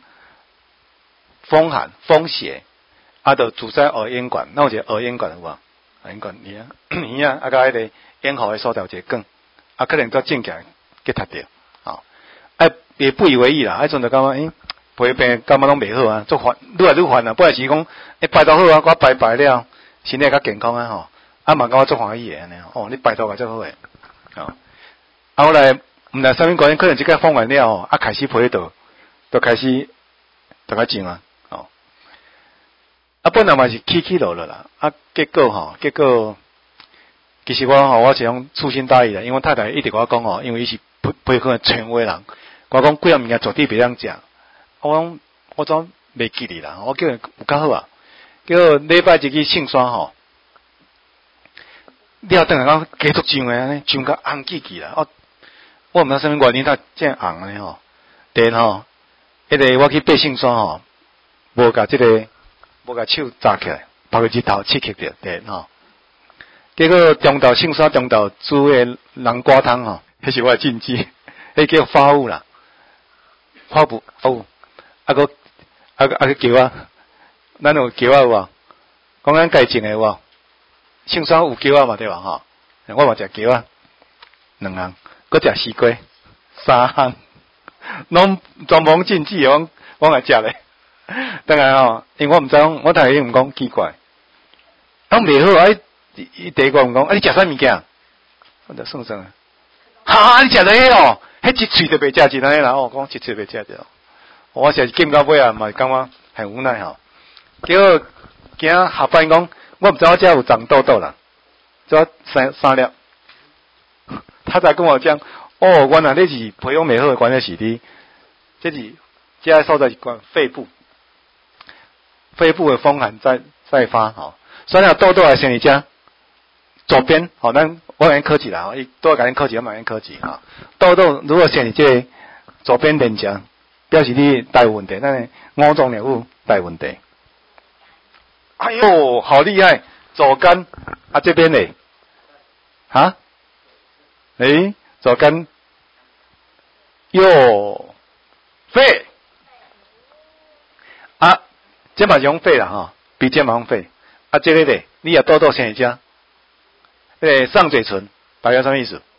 风寒、风邪，啊，就住在耳咽管，那有一个耳咽管有无？耳咽管耳啊，耳啊，啊，甲迄个咽喉诶所在有一个梗，啊，可能则正起来给踢着，啊，啊，也不以为意啦，啊，阵就感觉诶，陪病感觉拢袂好啊，足烦，愈来愈烦啊，本来是讲，诶，排毒好啊，我排排了，身体较健康啊吼。啊嘛，感觉足欢喜诶安尼哦，你排毒个足好诶，哦，啊后来毋知啥物原因，可能即个放完了哦，啊开始批倒，就开始就较静啊，哦，啊本来嘛是起起落落啦，啊结果吼，结果其实我吼我是用粗心大意啦，因为我太太一直跟我讲吼，因为伊是培培训诶权威人，我讲几样物件绝对袂当食，我讲我总袂记哩啦，我叫伊有较好啊，叫礼拜一去姓山吼。了等下讲加足上诶安尼，上甲红记记啦。我我毋知啥物原因，它这样红安尼吼。然吼，迄个我去爬圣山吼，无甲即个无甲手扎起来，拍个日头刺激着，对吼。结果中昼圣山中昼煮诶南瓜汤吼，迄是我诶禁忌，迄叫发物啦，发物发物，啊个啊个啊个桥啊，咱有桥啊有无？讲咱家种诶有无？圣山有桥啊嘛对吧吼？我嘛食桥啊，两项，搁食西瓜，三项，拢全部禁忌，我我来食咧。当然吼，因为我毋知讲，我太太毋讲奇怪，啊袂好啊！伊伊第一个毋讲，啊你食啥物件？我就算算，哈你食到迄哦，迄一喙都袂食一安尼啦，哦，讲一喙袂食着，我实是见到尾啊，嘛感觉很无奈吼。结果今下班讲。我不知道我家有长痘痘了，只要三三粒，他才跟我讲，哦，原来你是培养美好的关键是你，这是加受在关肺部，肺部的风寒在在发，好、哦，所以那痘痘来先你家左边，好、哦，咱我先科技啦，哦，伊多改天科技，我马上科技哈，痘痘如果先你这左边脸颊，表示你带有问题，那五脏六腑带有问题。哎呦，好厉害！左肝啊，这边嘞，啊，诶，左肝，右肺啊，这嘛用肺啦哈，比这嘛用肺啊，这个嘞， 你也痘痘先会吃。诶，上嘴唇代表什么意思？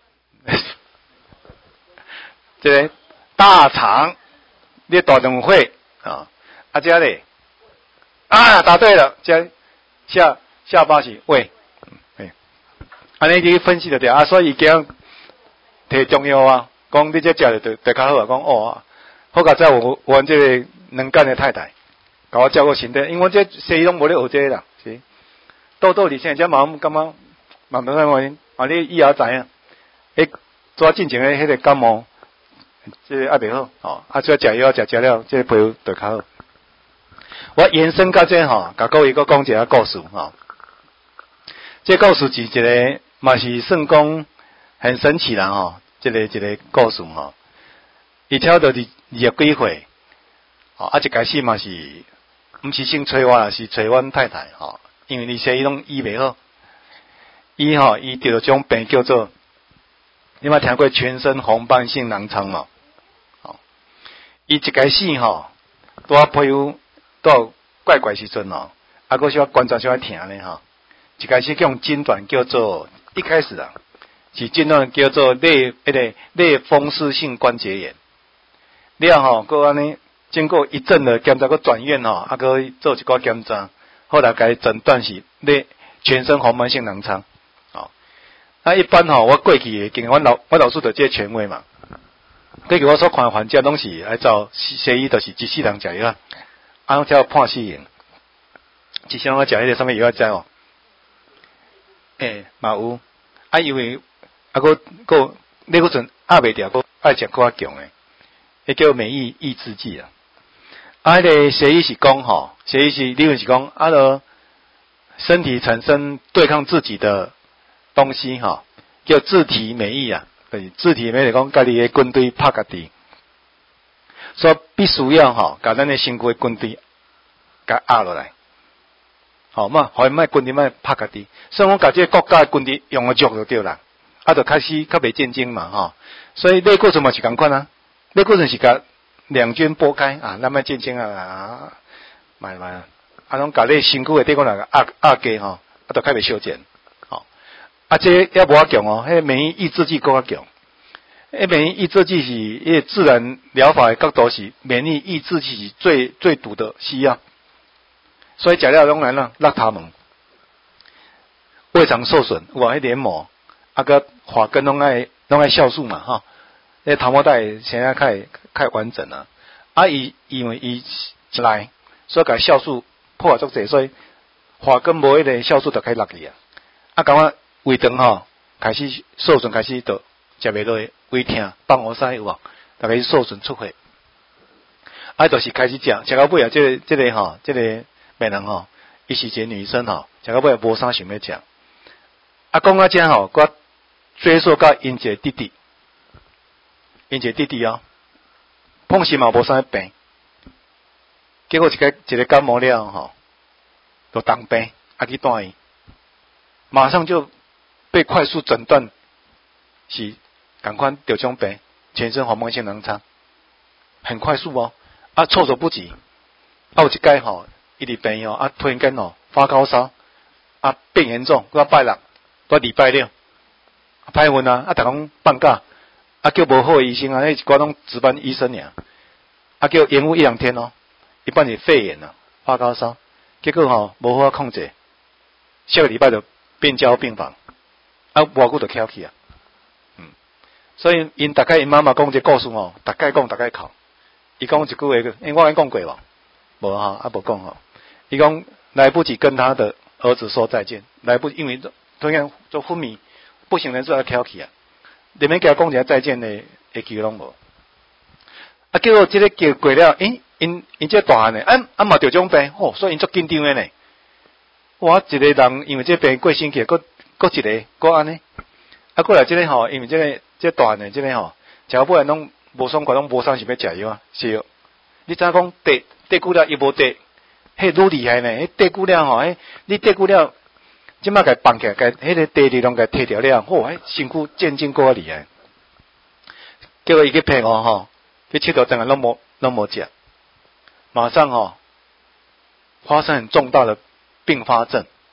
这个大肠，你大肠会啊，啊这嘞，啊答对了，这下下巴是胃，哎，安尼去分析就对啊，所以这样摕中药啊，讲你这食就就就较好啊，讲哦，好佳在我我这个能干的太太，甲我照顾身体，因为我这西医拢无咧学这个啦，是痘痘你现在这嘛感觉嘛没啥原因，啊你以后知影，诶，做进前的迄个感冒。这个还袂好，哦，啊，只要食药食食了，这个皮肤就较好。我延伸到这吼，甲各位佫讲一个故事吼。这故事是一个，嘛是算讲很神奇啦吼，这个一个故事吼。伊超到二二十几岁，哦，啊，一开始嘛是，毋是先找我啦，是找阮太太吼，因为伊说伊拢医袂好，伊吼伊得了种病叫做。你捌听过全身红斑性狼疮嘛？哦，伊一开始吼，拄啊皮肤拄怪怪时阵哦，啊，佫小观察小疼咧吼。一开始用诊断叫做，一开始啊，是诊断叫做类迄个类风湿性关节炎。了吼，佫安尼经过一阵的检查，佫转院吼，啊，佫做一个检查，后来甲诊断是类全身红斑性狼疮。啊，一般吼，我过去的经验，阮老我老师就这权威嘛。过去我所看的患者拢是按照西医，就是一世人食药，啊，拢叫判死刑。一世人我食迄个什么药知哦？诶，嘛有。啊，因为啊，佫佫你嗰阵压袂掉，佫爱食较强诶，迄叫免疫抑制剂啊。啊，迄个西医是讲吼，西医是理论是讲，啊，个身体产生对抗自己的。东西哈，叫自体免疫啊，对，自体免疫讲家己的军队拍家己，所以必须要哈，把咱的身躯的军队给压落来，好嘛，互伊卖军队卖拍家己，所以我把这个国家的军队用了足就对啦，啊，就开始较袂战争嘛哈，所以那过程嘛是共款啊，那过程是甲两军拨开啊，咱卖战争啊，买买啊，啊，拢甲你身躯的地方来压压低吼，啊，就较袂烧战。啊，这也无较强哦，迄免疫抑制剂更较强。迄免疫抑制剂是迄自然疗法的角度是免疫抑制剂是最最毒的西药，所以食了拢来啦，落头毛，胃肠受损，有啊，迄黏膜，啊个发根拢爱拢爱酵素嘛哈，迄头毛带现在较较完整啊。啊，伊因为伊来，所以甲酵素破坏足济，所以发根无迄个酵素就开落去啊。啊，感觉胃肠吼开始受损，开始就食袂落，胃疼、放喉塞有无？就开始受损出血。啊，就是开始食，食到尾啊，这个、这个吼，这个病人吼，伊是一个女生吼，食到尾无啥想要食。啊，讲到这吼，我追溯到因一个弟弟，因一个弟弟哦，碰时嘛无啥病，结果一个一个感冒了吼，就当病，啊去带伊，马上就。被快速诊断是赶快得这种病，全身红斑性狼疮，很快速哦，啊措手不及，啊有一摆吼，一直病哦，啊突然间哦发高烧，啊变严重，到拜六，到礼拜六，歹运啊，啊逐拢放假，啊叫无好的医生啊，迄一寡拢值班医生尔，啊叫延误一两天哦，一般是肺炎啊，发高烧，结果吼无法控制，下个礼拜就变交病房。啊，偌久就翘起啊，嗯，所以因大概因妈妈讲这故事吼，大概讲大概考，伊讲一句话，因我跟讲过无，无哈，啊无讲吼，伊讲来不及跟他的儿子说再见，来不及，因为突然做昏迷，不省人事啊翘起啊，连免甲讲一下再见的的机会拢无，啊，结果这个叫过了，诶，因因这大汉呢，啊啊嘛着种病，吼、哦，所以因足紧张的呢，哇，一个人因为这病过身去，个。搁一个，搁安尼，啊，过来即个吼，因为即、這個即大汉的即個吼，食到尾来拢无爽快，拢无啥想要食药啊，是哦。你知影讲跌跌久了伊无跌，迄愈厉害呢，迄跌久了吼，迄你跌久了，即摆甲放起来，甲迄个地力拢甲摕掉了，吼，迄身躯渐渐搁较厉害。结果伊去骗我吼，去佚佗，整个拢无拢无食，马上吼发生很重大的并发症。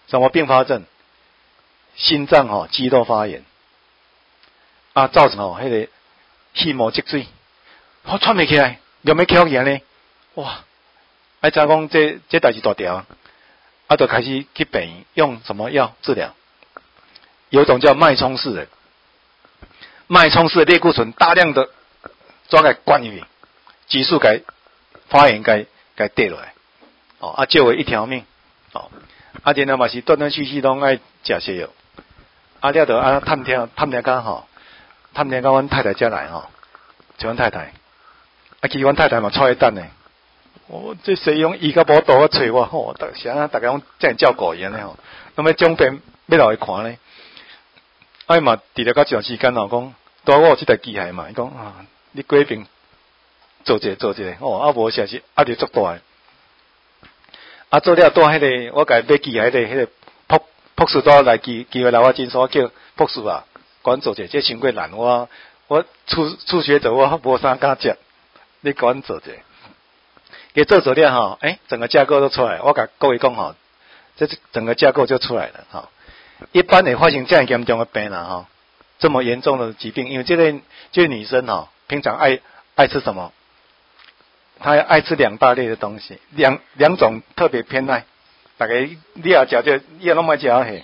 什么并发症？心脏吼、哦、肌肉发炎，啊，造成吼、哦、迄、那个气膜积水，我喘不起来，有没有起来呢？哇！哎，知讲这这代志大条，啊，就开始去病院用什么药治疗？有一种叫脉冲式的，脉冲式的类固醇大量的抓给灌入去，激素给发炎给给跌落来，哦，啊，救了一条命，哦，啊，然后嘛是断断续续拢爱食西药。啊，了就啊，探听探听讲吼，探听讲阮太太家来吼，就阮太太，啊，其实阮太太嘛错一等呢。我、哦、这西用伊个无多找我吼，逐时啊，逐个拢遮照顾伊安尼吼，那么种病要留伊看呢。啊嘛，除了到一段时间吼，讲拄我有即台机械嘛，伊讲啊，你过边做一个做一个，哦，啊无实是压力足大诶。啊，做了带迄个，我甲伊买机械迄个迄个。博士都来机机会来我诊所叫博士啊，管做者，这伤过难我我初初学者我无啥敢接，你管做者，给做做了哈，哎，整个架构都出来，我甲各位讲哈，这整个架构就出来了哈。一般会发生这样严重的病啦哈，这么严重的疾病，因为这类这个女生哈，平常爱爱吃什么？她爱吃两大类的东西，两两种特别偏爱。大家你也食这，你也拢买食嘿，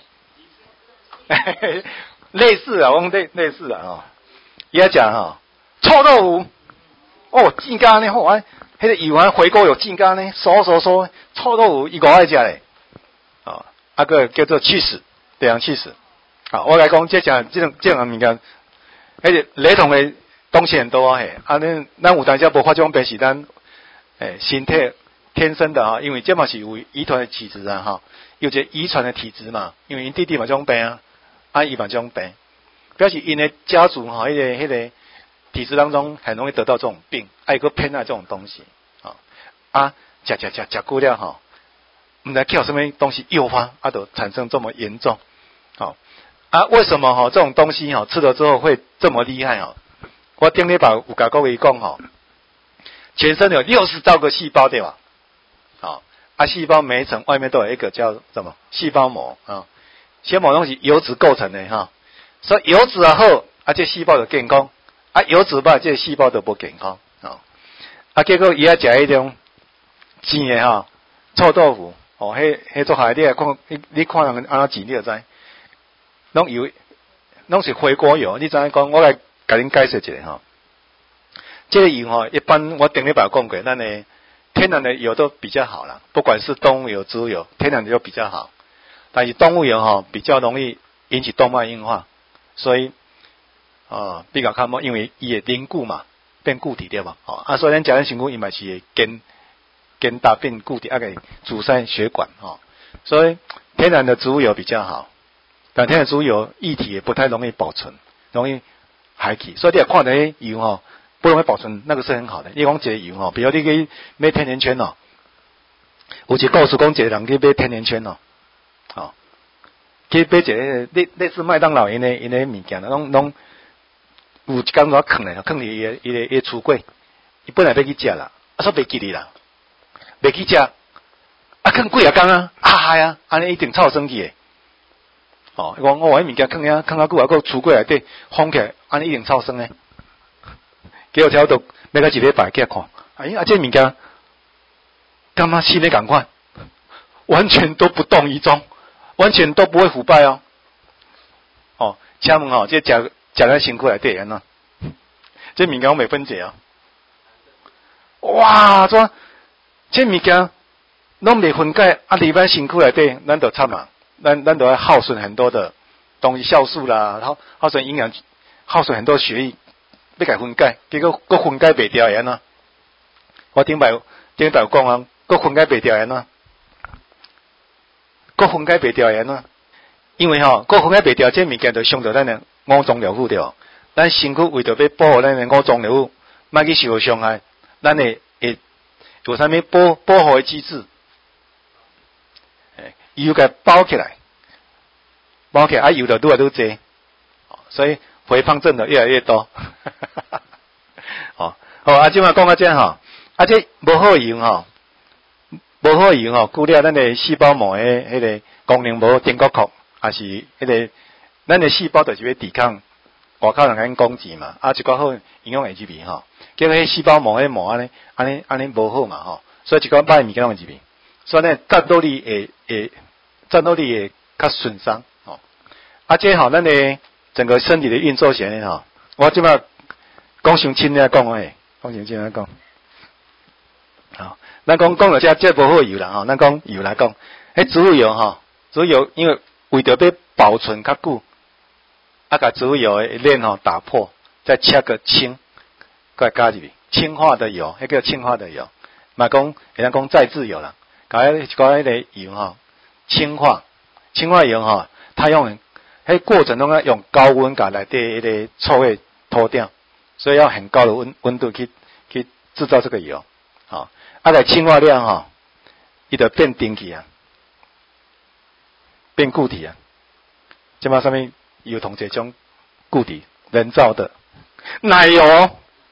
类似啊，我讲类类似啊吼，伊也食吼，臭豆腐，哦，真干呢，好啊，迄个油啊回锅有真干呢，嗦嗦嗦，臭豆腐伊个爱食嘞，啊，啊个叫做起司，这样起司，啊，我来讲这讲这种这种物件，迄个雷同的东西很多啊嘿，啊，恁咱有当时无发这种病是咱诶身体。天生的哈，因为这嘛是有遗传的体质啊哈，有这遗传的体质嘛，因为因弟弟嘛这种病啊，啊伊嘛这种病，表示因的家族哈，迄个迄个体质当中很容易得到这种病，爱个偏爱这种东西啊，啊，食食食食过了哈，唔知叫什么东西诱发，啊，都产生这么严重，好啊，为什么哈这种东西哈吃了之后会这么厉害哈？我顶礼拜有甲各位讲哈，全身有六十兆个细胞对吧？好，啊，细胞每一层外面都有一个叫什么细胞膜啊？细胞膜东西油脂构成的哈，所以油脂啊好，啊这细胞就健康，啊油脂吧这细胞都不健康啊。啊结果伊也食迄种煎的哈臭豆腐，哦，迄迄做海你来看，你你看人安怎煎你就知，拢油，拢是回锅油。你知影讲？我来甲恁解释一下哈。这个油哈，一般我顶礼拜讲过，咱的。天然的油都比较好啦，不管是动物油、植物油，天然的油比较好。但是动物油哈比较容易引起动脉硬化，所以啊、呃、比较看莫，因为伊会凝固嘛，变固体对吧？哦啊，所以咱食咱身躯伊嘛是会跟跟大变固体，啊个阻塞血管哈、哦。所以天然的植物油比较好，但天然植物油液体也不太容易保存，容易海起，所以你也看到迄油哈。不容易保存，那个是很好的。你讲一个油哦，比如你去买天然圈哦，有一个故事讲一个人去买天然圈哦，哦，去买一个类类似麦当劳因的因的物件，拢拢有一工我藏咧，藏伫伊个伊个伊橱柜，伊本来要去食啦，啊说袂记哩啦，袂去食，啊藏几啊工啊，啊嗨啊，安尼一定臭生气诶。哦，我我话迄物件藏遐藏啊久啊，个橱柜内底封起来，安尼一定臭生诶。结果条都每个一礼拜去看，哎呀，这物件干嘛新的赶快，完全都不动于衷，完全都不会腐败哦。哦，请问哦，这食食咱身躯内底安怎？这物件我未分解啊。哇，这这物件拢未分解，啊，离咱身躯内底，咱就惨啊，咱咱就要耗损很多的东西，酵素啦，然后耗损营养，耗损很多血液。要甲分解，结果佫分解袂掉安怎？我顶摆顶摆讲啊，佫分解袂掉安怎？佫分解袂掉安怎？因为吼，佫分解袂掉，这物件就伤到咱的五脏六腑着。咱身躯为着要保护咱的五脏六腑，莫去受伤害，咱会会有啥物保保护的机制？诶，油甲包起来，包起来啊，油就愈来愈济，所以。肥胖症的越来越多，哦，好啊，即马讲到这吼，啊这无好油吼，无无好用吼，久了咱的细胞膜诶，迄个功能无电国壳，还是迄个咱的细胞就是要抵抗外口人间攻击嘛，啊，一寡好营养会入面吼，结果迄细胞膜迄膜安尼安尼安尼无好嘛吼，所以一寡歹物件会入面，所以呢战斗力会会战斗力会较损伤吼。啊，这吼咱的整个身体的运作起来吼，我即摆讲伤轻来讲诶，讲伤轻来讲。好，咱讲讲到这这无好油啦吼，咱讲油来讲，迄植物油吼，植物油因为为着要保存较久，啊，甲植物油诶链吼打破，再切个氢，再加入去，氢化的油，迄叫氢化的油，嘛讲会当讲再制油啦，甲迄一个迄个油吼氢化，氢化油吼，它用迄过程中要用高温甲内底迄个臭味脱掉，所以要很高的温温度去去制造这个油，好。啊，来氢化量吼，伊就变定去啊，变固体啊。即马上面有同这种固体人造的奶油，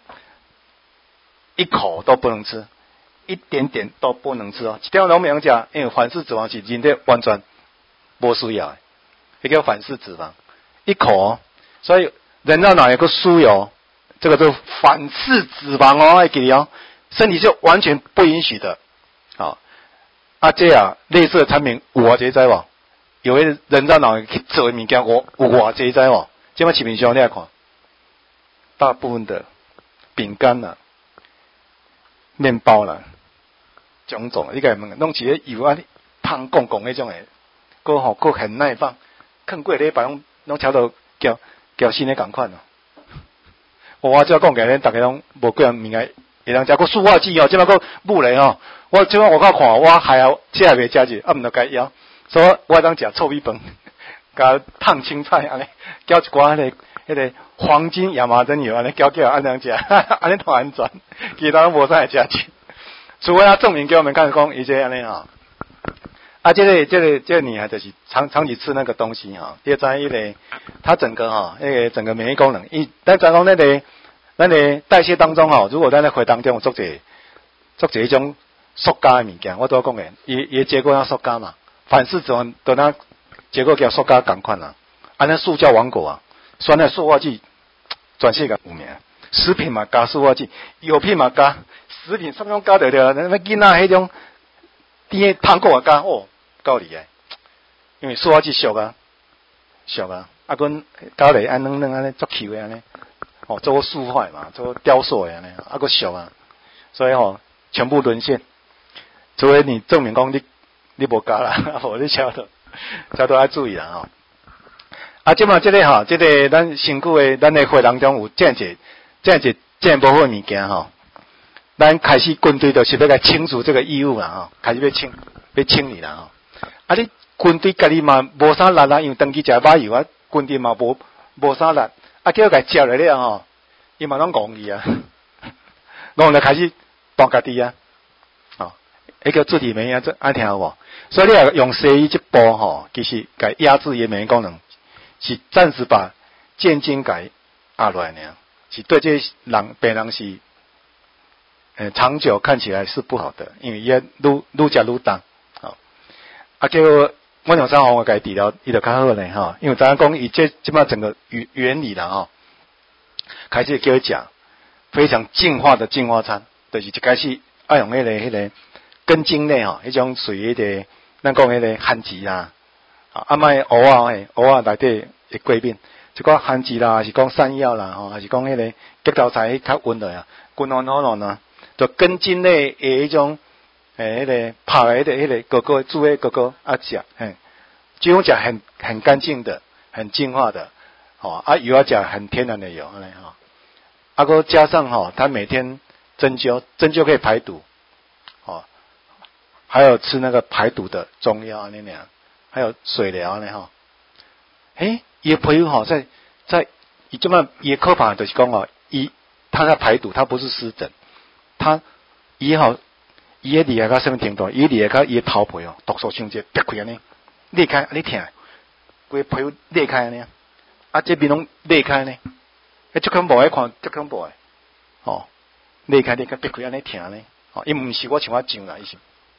一口都不能吃，一点点都不能吃哦。一条拢袂用食，因为反式脂肪是人体完全无需要的，迄叫反式脂肪，一口哦。所以人造奶油个输油，这个就反式脂肪哦，要记住哦。身体是完全不允许的，好、哦，啊这啊类似的产品有偌济知无？有诶人造脑去做诶物件，我有偌济知无？即摆市面上你来看，大部分的饼干啦、面包啦，种种，你个问，拢是咧油啊香公公迄种诶，个吼个很耐放，放过礼拜拢拢炒到叫叫新诶共款咯。我只讲起来，大家拢无几样物件。会当食个塑化剂哦，即摆个母咧吼，我即摆我靠看，我还要食也袂食去，啊毋着该枵，所以我当食臭米饭，甲烫青菜安尼，搅一寡迄个迄个黄金亚麻籽油安尼搅搅安尼食，安尼都安全，其他无啥会食去，除非他证明给我们看讲伊这安尼吼。啊，这个这个这个女孩就是长长期吃那个东西哈，第二在一个它整个哈那个整个免疫功能，一但咱讲那个。咱的代谢当中吼，如果咱咧血当中有做者做者一种塑胶的物件，我都讲诶，伊伊的结构要塑胶嘛，反式脂肪跟它结构叫塑胶共款啦，安尼塑胶王国啊，酸的塑化剂全世界有名，食品嘛加塑化剂，药品嘛加，食品什么拢加得了，那囡仔迄种甜糖果也加，哦，够厉害，因为塑化剂俗啊，俗啊，啊，阮加咧安软软安尼足球的安尼。哦，做塑化嘛，做雕塑的安尼，啊个俗啊，所以吼、哦、全部沦陷。除非你证明讲你你无加啦，无你超都超都要注意啦吼、哦。啊，即嘛即个吼，即、這个咱身躯的咱的血当中有这样一、这样一、这样无好物件吼，咱开始军队就是要来清除这个异物啦吼，开始要清要清理啦吼。啊，你军队家己嘛无啥力啦，因为长期食肉油啊，军队嘛无无啥力。啊，叫佢食来了吼，伊嘛拢戆去啊，戆就开始当家己啊，哦，迄叫自体免疫啊，这爱听有无？所以你要用西医这步吼，其实该压制伊免疫功能，是暂时把渐渐改压落来呢，是对这人病人是，呃，长久看起来是不好的，因为伊愈愈食愈重，哦，啊叫。我用上我改治疗，伊就较好咧吼，因为咱讲以这即摆整个原原理啦吼，开始叫伊食非常净化的净化餐，就是一开始爱用迄、那个迄、那个根茎类吼，迄种属于迄个咱讲迄个番薯啦，啊卖蚵仔嘿，蚵仔内底会过敏，一寡番薯啦，是讲山药啦吼，还是讲迄个结构菜较温的啊，均衡好咯呢，就根茎类的迄种。诶，迄、那个泡诶，迄个迄个哥哥煮诶哥哥啊食，嘿，这种食很很干净的，很净化的，哦啊油要食很天然的油，安尼哈，啊个加上哈、哦，他每天针灸，针灸可以排毒，哦，还有吃那个排毒的中药安尼样，还有水疗呢哈，诶，伊朋友哈在在，伊这么伊科法就是讲哦，伊他在排毒，他不是湿疹，他伊好。伊迄厉害到什么程度？伊厉害到伊头皮哦，毒素伤济，裂开安尼，裂开，你听，规皮裂开安尼，啊，这边拢裂开呢，迄足恐怖诶，看足恐怖诶，哦，裂开裂开，裂开安尼听呢，哦，伊毋是我像我上啦，伊是，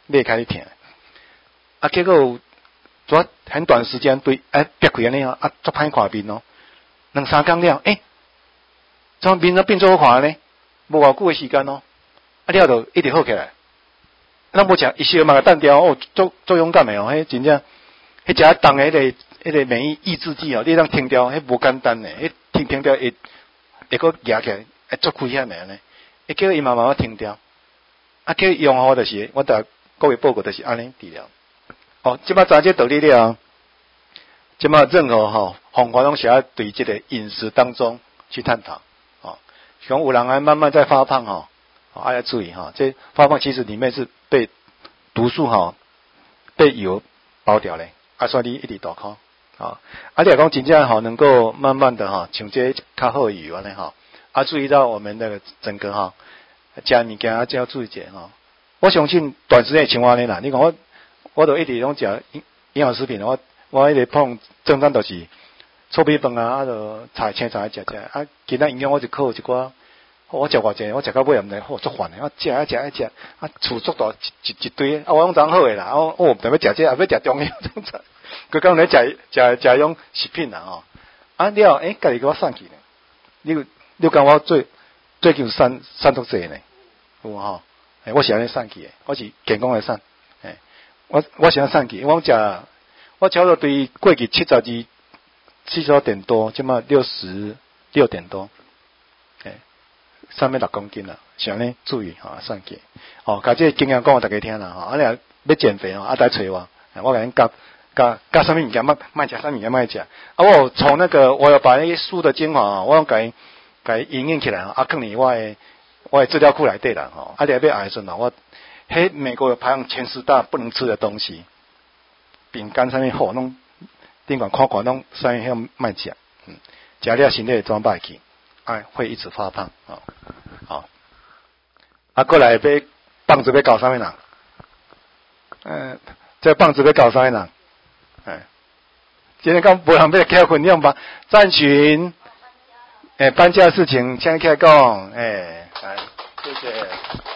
裂开一片，啊，结果做很短时间对，哎，别开安尼哦，啊，足歹看面哦，两三工了，诶、欸，怎么面都变做好看呢？无偌久的时间哦，啊，了就一直好起来。咱无食一小嘛，单调哦，足足勇敢的哦，迄真正，迄食当迄个迄个免疫抑制剂哦，你当停掉，迄无简单的，迄停停掉会会个压起来，会足危险的安尼，伊叫伊慢慢停掉，啊，叫伊用好就是，我逐各位报告就是安尼治疗。哦，即摆知这道理了，即摆任何吼、哦、方法拢是要对这个饮食当中去探讨，哦，像有人还慢慢在发胖吼。哦，啊要注意哈，这发胖其实里面是被毒素哈，被油包掉嘞，啊所以你一直大口，啊，啊你讲真正哈能够慢慢的哈，像这较好油安尼哈，啊注意到我们那个整个哈，食物件啊就要注意一下哈。我相信短时间情况呢啦，你看我我都一直拢食营营养食品，我我一直碰正常都是粗米饭啊，啊就菜青菜食食，啊今仔营养我就靠一寡。我食偌济，我食到尾唔知好足烦的，我食啊食啊食，啊厝足大一一一堆，啊我拢长好诶啦，我我特别食这，也要食中药种菜，佮讲来食食食用食品啦吼，啊了，诶，家己给我送去呢，你你讲我最最近送送足济呢，有吼，诶，我是安尼送去诶，我是健康诶送，诶，我我是安送去，我食我差不多对过去七十二七十二点多，即马六十六点多。三百六公斤啦，是安尼注意吼，算计哦，甲这经验讲互大家听啦吼，啊你若要减肥哦，啊来找我，我甲恁教教教啥物物件，莫莫食啥物件莫食，啊我从那个我要把那些书的精华，我甲伊甲伊应用起来啊，放伫我诶我诶资料库内底啦吼，啊你要爱时阵我迄美国排行前十大不能吃的东西，饼干啥物好拢顶管看看拢啥物遐莫食，嗯，食了身体会转歹去。哎，会一直发胖啊！好、哦，啊，过来要棒子要搞啥物人？嗯、呃，这棒子要搞啥物人？哎，今天刚无人要开混用吧？站群，哎，搬家的事情先开讲，哎，来，谢谢。